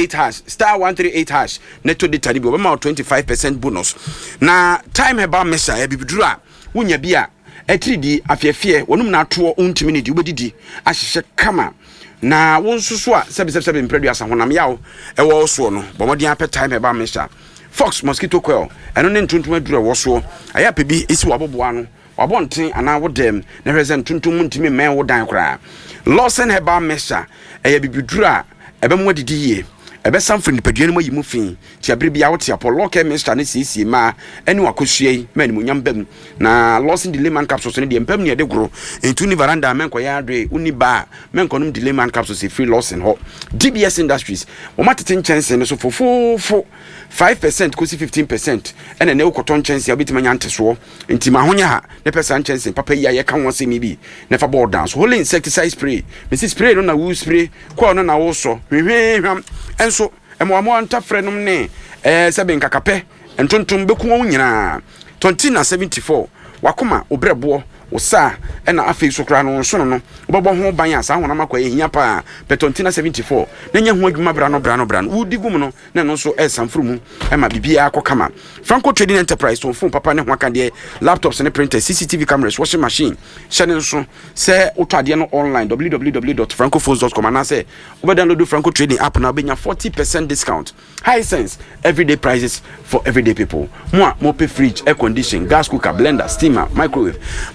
138 hash neto data ni bi o ma 25% bonus na time heba mesa e bibiduru a wonya bi a etridi afiafie wonum na ato untimi ne di ubedidi ahyehye kama na wonsusu a sebe mpredu asa honam yawo ewo so no bomodin apɛ time e ba mesha Fox mosquito coil eno ne ntuntum adura wo so aya pɛ bi esi waboboa no wabonten ana wodem na hweze ntuntum ntimi men wo dan kra Lawson heba mesha eya bibidura ebemu adidi yie ebe samfri nipadua no mayi mu fin ti abere bia wote apollo ke minister ne sisi ma eni wakosue mani munyam bam na Lawson Dileman capsules ne de empam ne de gro entu ni veranda menko ya adre uni ba menko num Dileman capsules free Lawson ho DBS Industries wo matete nchense ne so fofofo 5% kosi 15% ene ne ukoton nchense obitima nyante so enti ma honya ha ne pesa nchense papa yi aye kan wose mi bi ne fa board down so holy insecticide spray mesi spray no na wo spray kwa no na wo so hwehwehwam enso emo antafre num ne sebe nkakape entontom beku wo nyina 2074 wakoma obrebo osa ena afei so kra no nso no obabo ho ban asa ho na makwa ehia pa petontina 74 na nya ho adwuma bra no wudi gum no na no so esamfuru mu ema bibia akokama Franco Trading Enterprise to phone papa ne ho aka de laptops ne printers CCTV cameras washing machine shane nso se otwade no online www.francophones.com and say download Franco Trading app na benya 40% discount Hisense everyday prices for everyday people mo pay fridge air condition gas cooker blender steamer microwave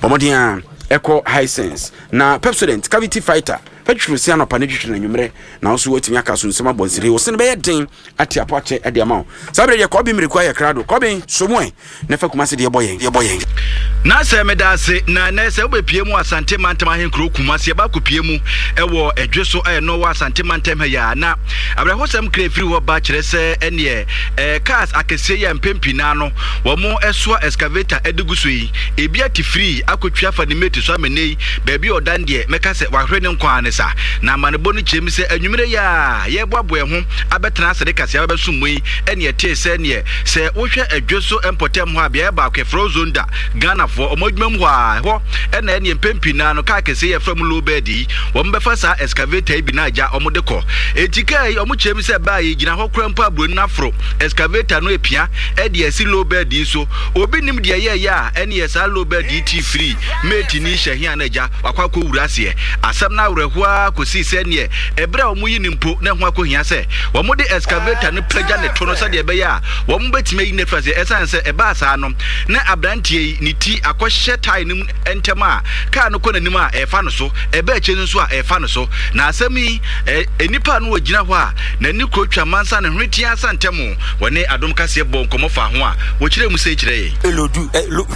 Eco Hisense na Pepsodent cavity fighter petrol si anopa ne twetwe na nwumre na also watimi aka so nsema bonsire wo se ne be den ati apoache e de ama sabre de ko bi miriku ya krado ko bi somwe ne fa kuma se de boyen na se me da se na na se obepie mu asante mantem ahen kro kuma se ba kopie mu ewo edweso no wa asante mantem ha ya na abre hosem kre free wo ba kire se ene cars akese ya mpempi na no wo mo eso excavator eduguso yi ebi ati free akotwa fa ne meti so amenei ba bi odan de meka se wahwe ne nkwa sa na manebo no kyem se anwumre ya ye boabo ho abetena asede kase abesumu yi ene ete se ne se wohwe adwoso empotem ho abia ba kwefro zonda Ghana for omodwum ho ene mpempi na no ka kese ye from low bed yi wo mbefa sa excavator bi na aja omodeko etika yi omukyem se ba yi gina ho krampa abro na afro excavator no epia e de asi low bed yi so obi nim de ye ya ene ye sa low bed yi ti free meti ni hye na aja wakwa ko wurase asam na hua kosi senie ebra omuyi nimpo na ho akohia se wo mo de excavator ne pleja ne to no se de be ya wo mo betime yi ne frase esanse eba asa no na abrantie ni ti akohye tai nim entema ka no konanim a efa no so eba eche nso a efa no so na asam yi enipa no wagina ho a na ni krotwa mansa ne hweti asantemu wone adom kase bo nkomo fa ho a wo kire mu se kire yi elodu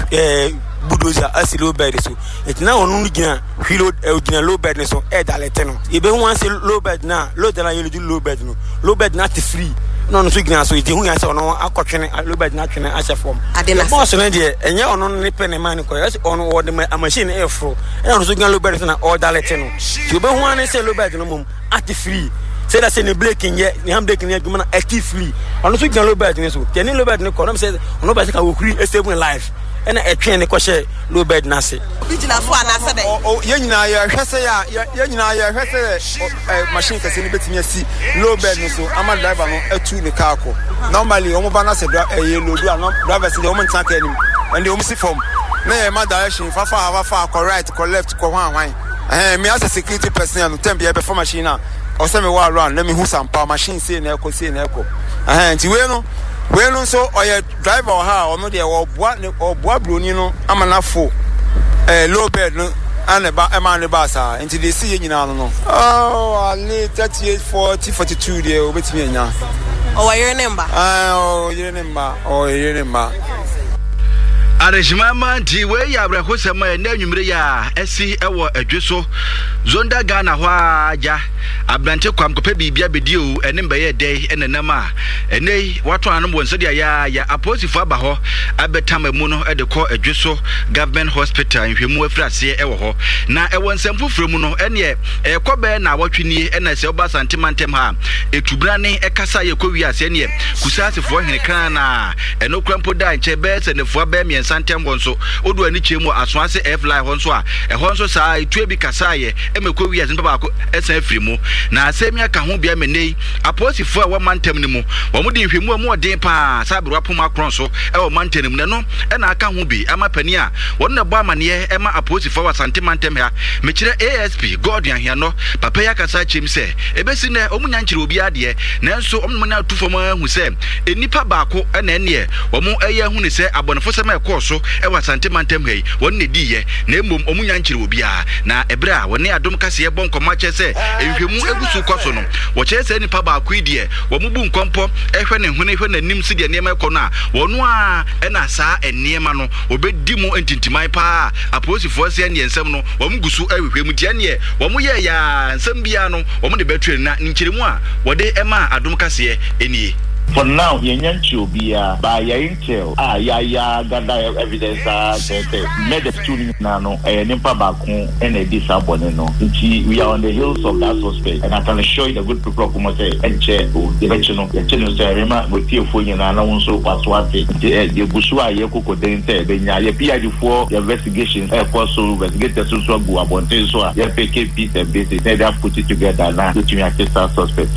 budoza asilo bed so etina onu gina hilo gina low bed so dalete no ebe hu anse low bed na low dana you do low bed no low bed na te free no no so gina so eti hu anse ono akotwene low bed na twene ashe form boss no de enye ono ne pen man ko yes ono wo de machine e fro ono so gina low bed na dalete no ebe hu anse low bed no mum at free say that say ne breaking ye ne ham breaking ye gumana at free ono so gina low bed ne so teni low bed ne ko no say ono ba se ka wo free stable life ena etwen ne ko she low bed na se original fo anasa dey ye nyina ye hwese ya ye nyina ye hwese machine kase ne betimi asi low bed no so ama driver no atu ne car ko normally omo ba na se load no driver se dey omo ntan ka enim and dey omo si form na ye ma direction fa ko right ko left ko hwan me as a security person no tembe ye be for machine na o se me wa around let me who some power machine say na eko nti we no so oye driver ha o no de wo boa broni no amanafo low bed no aneba ema ne ba sa nti de see nyina no oh ali 38 40 42 de obetimi anya o your number your number Arejimama nti we ya abrahosema na anwumre ya esi ewo adweso zonda Ghana ho aja abrante kwam kopa bibia bedio ene mbaye dey enenam a enei wato anom wonso dia ya aposifo aba ho abetama mu no edekọ adweso government hospital nhwemu afrase ewo ho na ewo nsamfufure mu no ene ekobe na awotweni ene se oba santimantem ha etubrane ekasa yekowi ase ene kusasefo hene kan na enokrampo da nche be se nefo ba Santem Bonso, Odu and Chimo, Aswase F. Lai Honswa, a Honso Sai, Twebi Kasaye, Emeko Wias and Babaco, SFRimo, Na Semia Kahubia Mene, a posi for 1 man terminimo, Omudi Himo more depa, Sabrapuma Cronso, our man terminano, and I can't be, Ama Penia, one of Bamania, Emma a posi for Santimantemia, Michira ASP, Gordian Hiano, Papaya Kasachim say, Ebesine, Omunanchi Rubiadie, Nanso Omuna Tufoma who said, a nipa bako and any, or more a year who say, Abonafosama Corso, Ewa Santimantemhe, one nedie, Nemum Omunanchi Rubia, na Ebra, when near Domcasia Bonco Mache say, if you move Ebusu Cosono, watch any paba quidie, Wamubun Compo, Efren and when the Nimsi and Nema Kona, Wanwa, and Asa and Niemano, Obed Dimo and Tintimai Pa, a posi for Sani and Semno, Wamugusu, Mutianie, Wamuya, and Sambiano, Woman the Betri, Ninchimwa, what they Emma Adomcasia, any. For now, Yanchu be by intel. Ya gather evidence made the student nano a nimpa baku and a disaboneno. We are on the hills of that suspect, and I can assure you the good people who must say and chair or direction of the channel Sarema with Teophone and also Paswati. The Busua Yoko Dente, the PID4 investigation, also investigators also go about this one. They PK Peter Basis, they have put it together now, which we are suspect.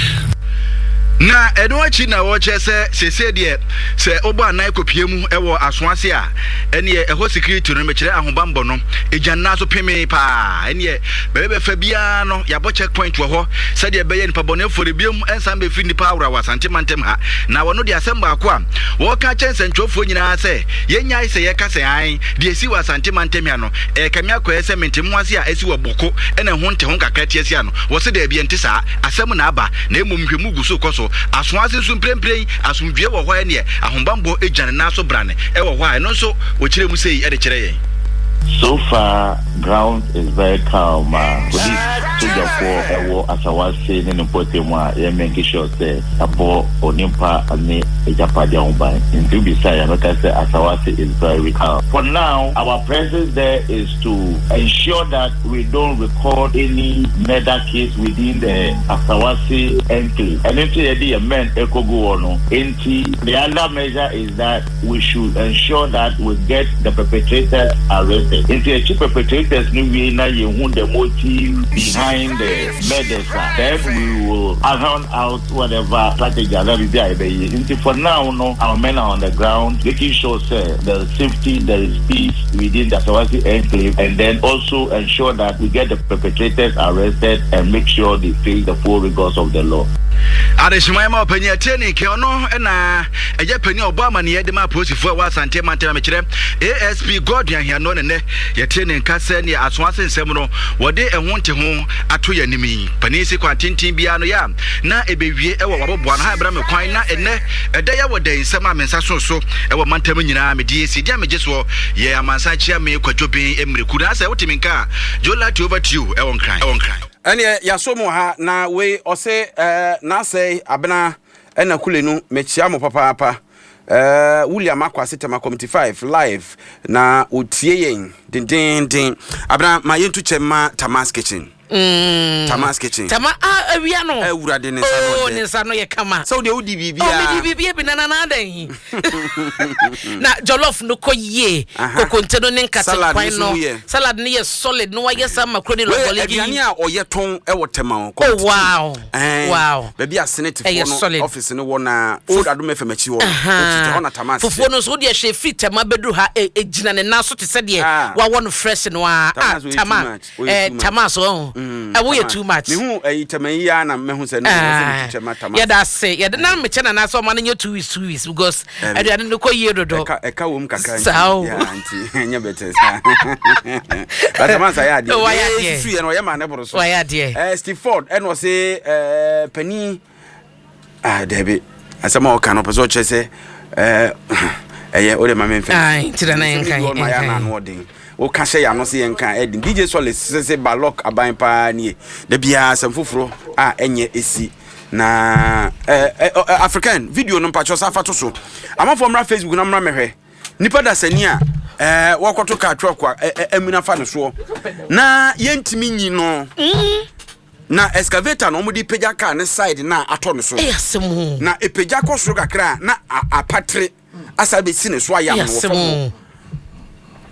Na Edwachi na woche se de se oba na ekopiemu ewo aswase a ene e ho security no mekire ahobambo no ejanna so peme pa ene bebe fa bia no ya bo checkpoint wo ho se de beye nipa bone fori biem ensan be fi nipa awra wasante mantem ha na wono de asemba akwa wo ka chense ntwofo nyina se yenya ise ye kase an de esi wasante mantem ya no e kamia ko ese mentemu ase a esi wo boko ene ho nte ho kakra tie ase no wo se de bia ntisa asem na aba na emomhwemu guso koso aswase so mprempren asumdue wo hɔ ne ahombambo ejane na so brane e wo hɔ a no so wo kire mu sei e de kire yen. So far, ground is very calm. Police soldier for Ewo Asawase in Potema, making sure that Abo Onimpa and Ejapadia Umba. In Dubisaya, like I said, Asawase is very calm. For now, our presence there is to ensure that we don't record any murder case within the Asawase enclave. And if the men echo go on, the other measure is that we should ensure that we get the perpetrators arrested. If the chief perpetrators knew we know the motive behind the murders, then we will run out whatever strategy that we be. For now, no, our men are on the ground making sure there is safety, there is peace within the Asawase enclave, and then also ensure that we get the perpetrators arrested and make sure they face the full rigors of the law. Adeshima openya teni ke ono na eje pani Obama ne yede ma posifo wa Asante Mantema mekire ASP Gordian here no ne ye teni nkase ne aswase nsem no wode ehonte ho ato yanimi pani si kwatintin bia no ya na ebewie ewo waboboa na ha bra me kwan na ene eda ya wode nsem amensa so ewo Mantema nyina me die si dia meje so ye amansa chia me kwadwobin emreku na se wotimi nka Jola to over to you ewon kran ene yasomo ha na we ose na say abena ena kulenu mechia mo papa William Akwase tema committee 5 live na otie yen din abena mayentu chema Tamas Kitchen Tamas Kitchen Tama awia no ewurade ne sano de ne sano ye kama so de odi bibia o me bibia bi na dan na jollof no koye kokonte no ne nkate kwan no salad ne ye solid no ye sam macaroni lo bolegi aduane a oye ton ewo tema oh wow baby a senate for no office no wona old Adom FM achi wo o na Tamas fofo no so de hye fit tema bedru ha ejina ne na so te se de wa won fresh no Tamas we are too much. Me who Tamaya na me who say no Tamas. Yeah, that's say. Yeah, na me chena na so man you 2 weeks because I didn't know ko year do. Eka wom kakra. So yeah, auntie, nya better. But Tamas I dey. Why dey? Su ye no ye man na boro so. Why dey? Steve Ford and was say Penny Debbie asama o kan o peso che say eye o de ma me ai tira na en kan. My na no odin. O ka hye ya no se yen kan edin DJ Solid se balok aban pa nie da bia sam foforo enye esi na African video no pa cho safa to so amafo mra Facebook na mra mehwe nipa da sani a wakoto ka atwakwa amina fa no so na yentimi nyi no na excavator no mudi peja ka ne side na ato no so na epeja ko so kakra na apatre asabe sine so aya no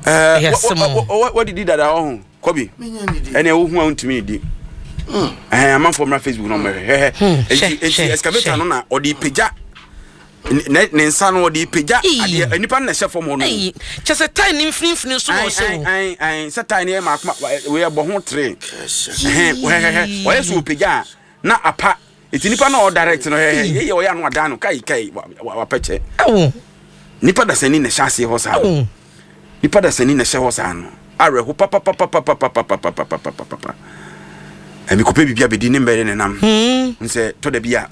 What did that on Kobe? And I won't to me di. I'm on from my Facebook number. Excavator no or the peja. Nensan or the peja. Any pan chef for more. Just a tiny free so. I sat tiny mark we are born train. Where's who peja? Not a pat. It's nipa no direct no ye o ya no ada no kai wa peche. Nipa da sani na chance ho sa. Nipa da sani na hye ho sa no. Are ho papa. Emi kope bibia bedi ne mbere ne nam. Nse to da bia.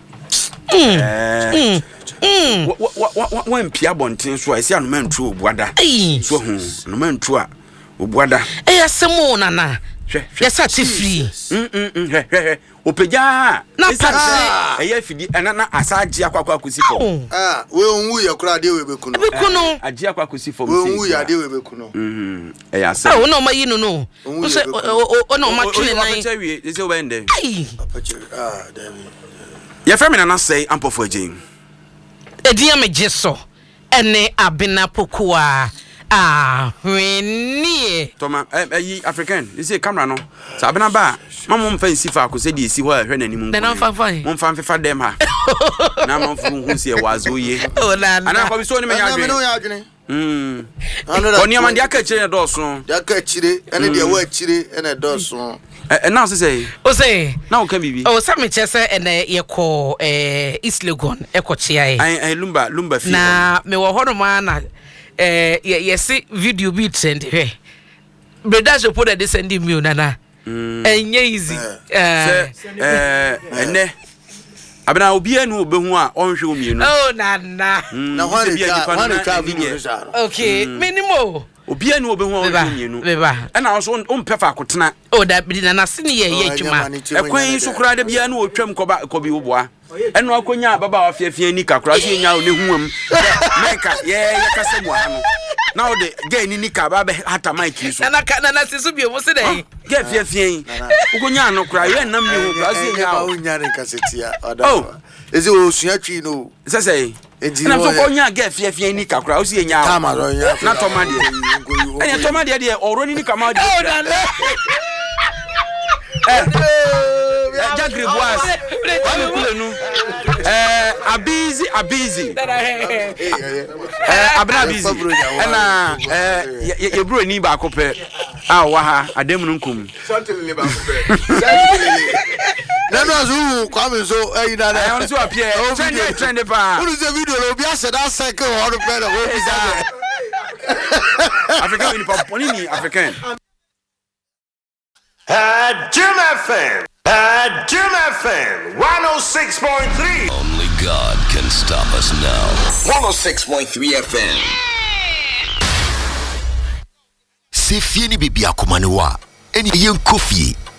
Wa mpia bonten so a ese anu mantru obuada. So hu no mantru a obuada. Asemo nana. Yes, at free. Opeja na pase eya fidi na asaji akwakwa kusifo we onwu ya kura de we bekuno aji akwa kusifo we onwu ya de we bekuno eya sa o no mayi no no so o no ma twene nan apache wie ese o bende apache David ya family na say ampofo agin edian mejeso ene abena pokua hwenie toma yi African ise camera no sabena ba mamom fa nsi fa ko se di esi ho ahwe nanim na fa mom fa mfa dem ha na mom fu hu se wazo ye ana ko bi so ni menya adwen oni amandi aka chire do so de aka chire ene de wa chire ene do so na so say o say na o kan bibi o sa me chese ene ye ko East Legon e ko chia ai lumba fi na me wo hono ma na yes video beat send he brother so put the send me nana enye easy ene abena obi anu obehu a onhwe omienu oh nana na hwane ka video okay minimo obi anu obehu a onhwe omienu na also ompefa akotena oh da bi nana se ne ye adwuma ekwan so kura da bia na otwam kobi woboa eno akonya baba wa fiafia ni kakura so nya ne huam meka ye kase mu ano na o de ge ni nika baba hata mic so nana sisu bi mo se dey ge fiafia ukonya no kura ye nam ni hu kura so nya o nya ne kasetia oda ezi o suatwi no sese na so konya ge fiafia ni kakura o se nya kama ro nya na tomade enya tomade de oro ni nika ma de Jagri boys wame kule nu abizi abna busy na ye bro ni ba ko pe wa ha adem nu nkum certainly ba ko pe na no zu kwame so na na on so appear trend ba who is the video no bi ase that cycle on the better we is African ni ponini African Jim FM 106.3. Only God can stop us now. 106.3 FM. Se fie ni bibi akomane wa eni yen kofie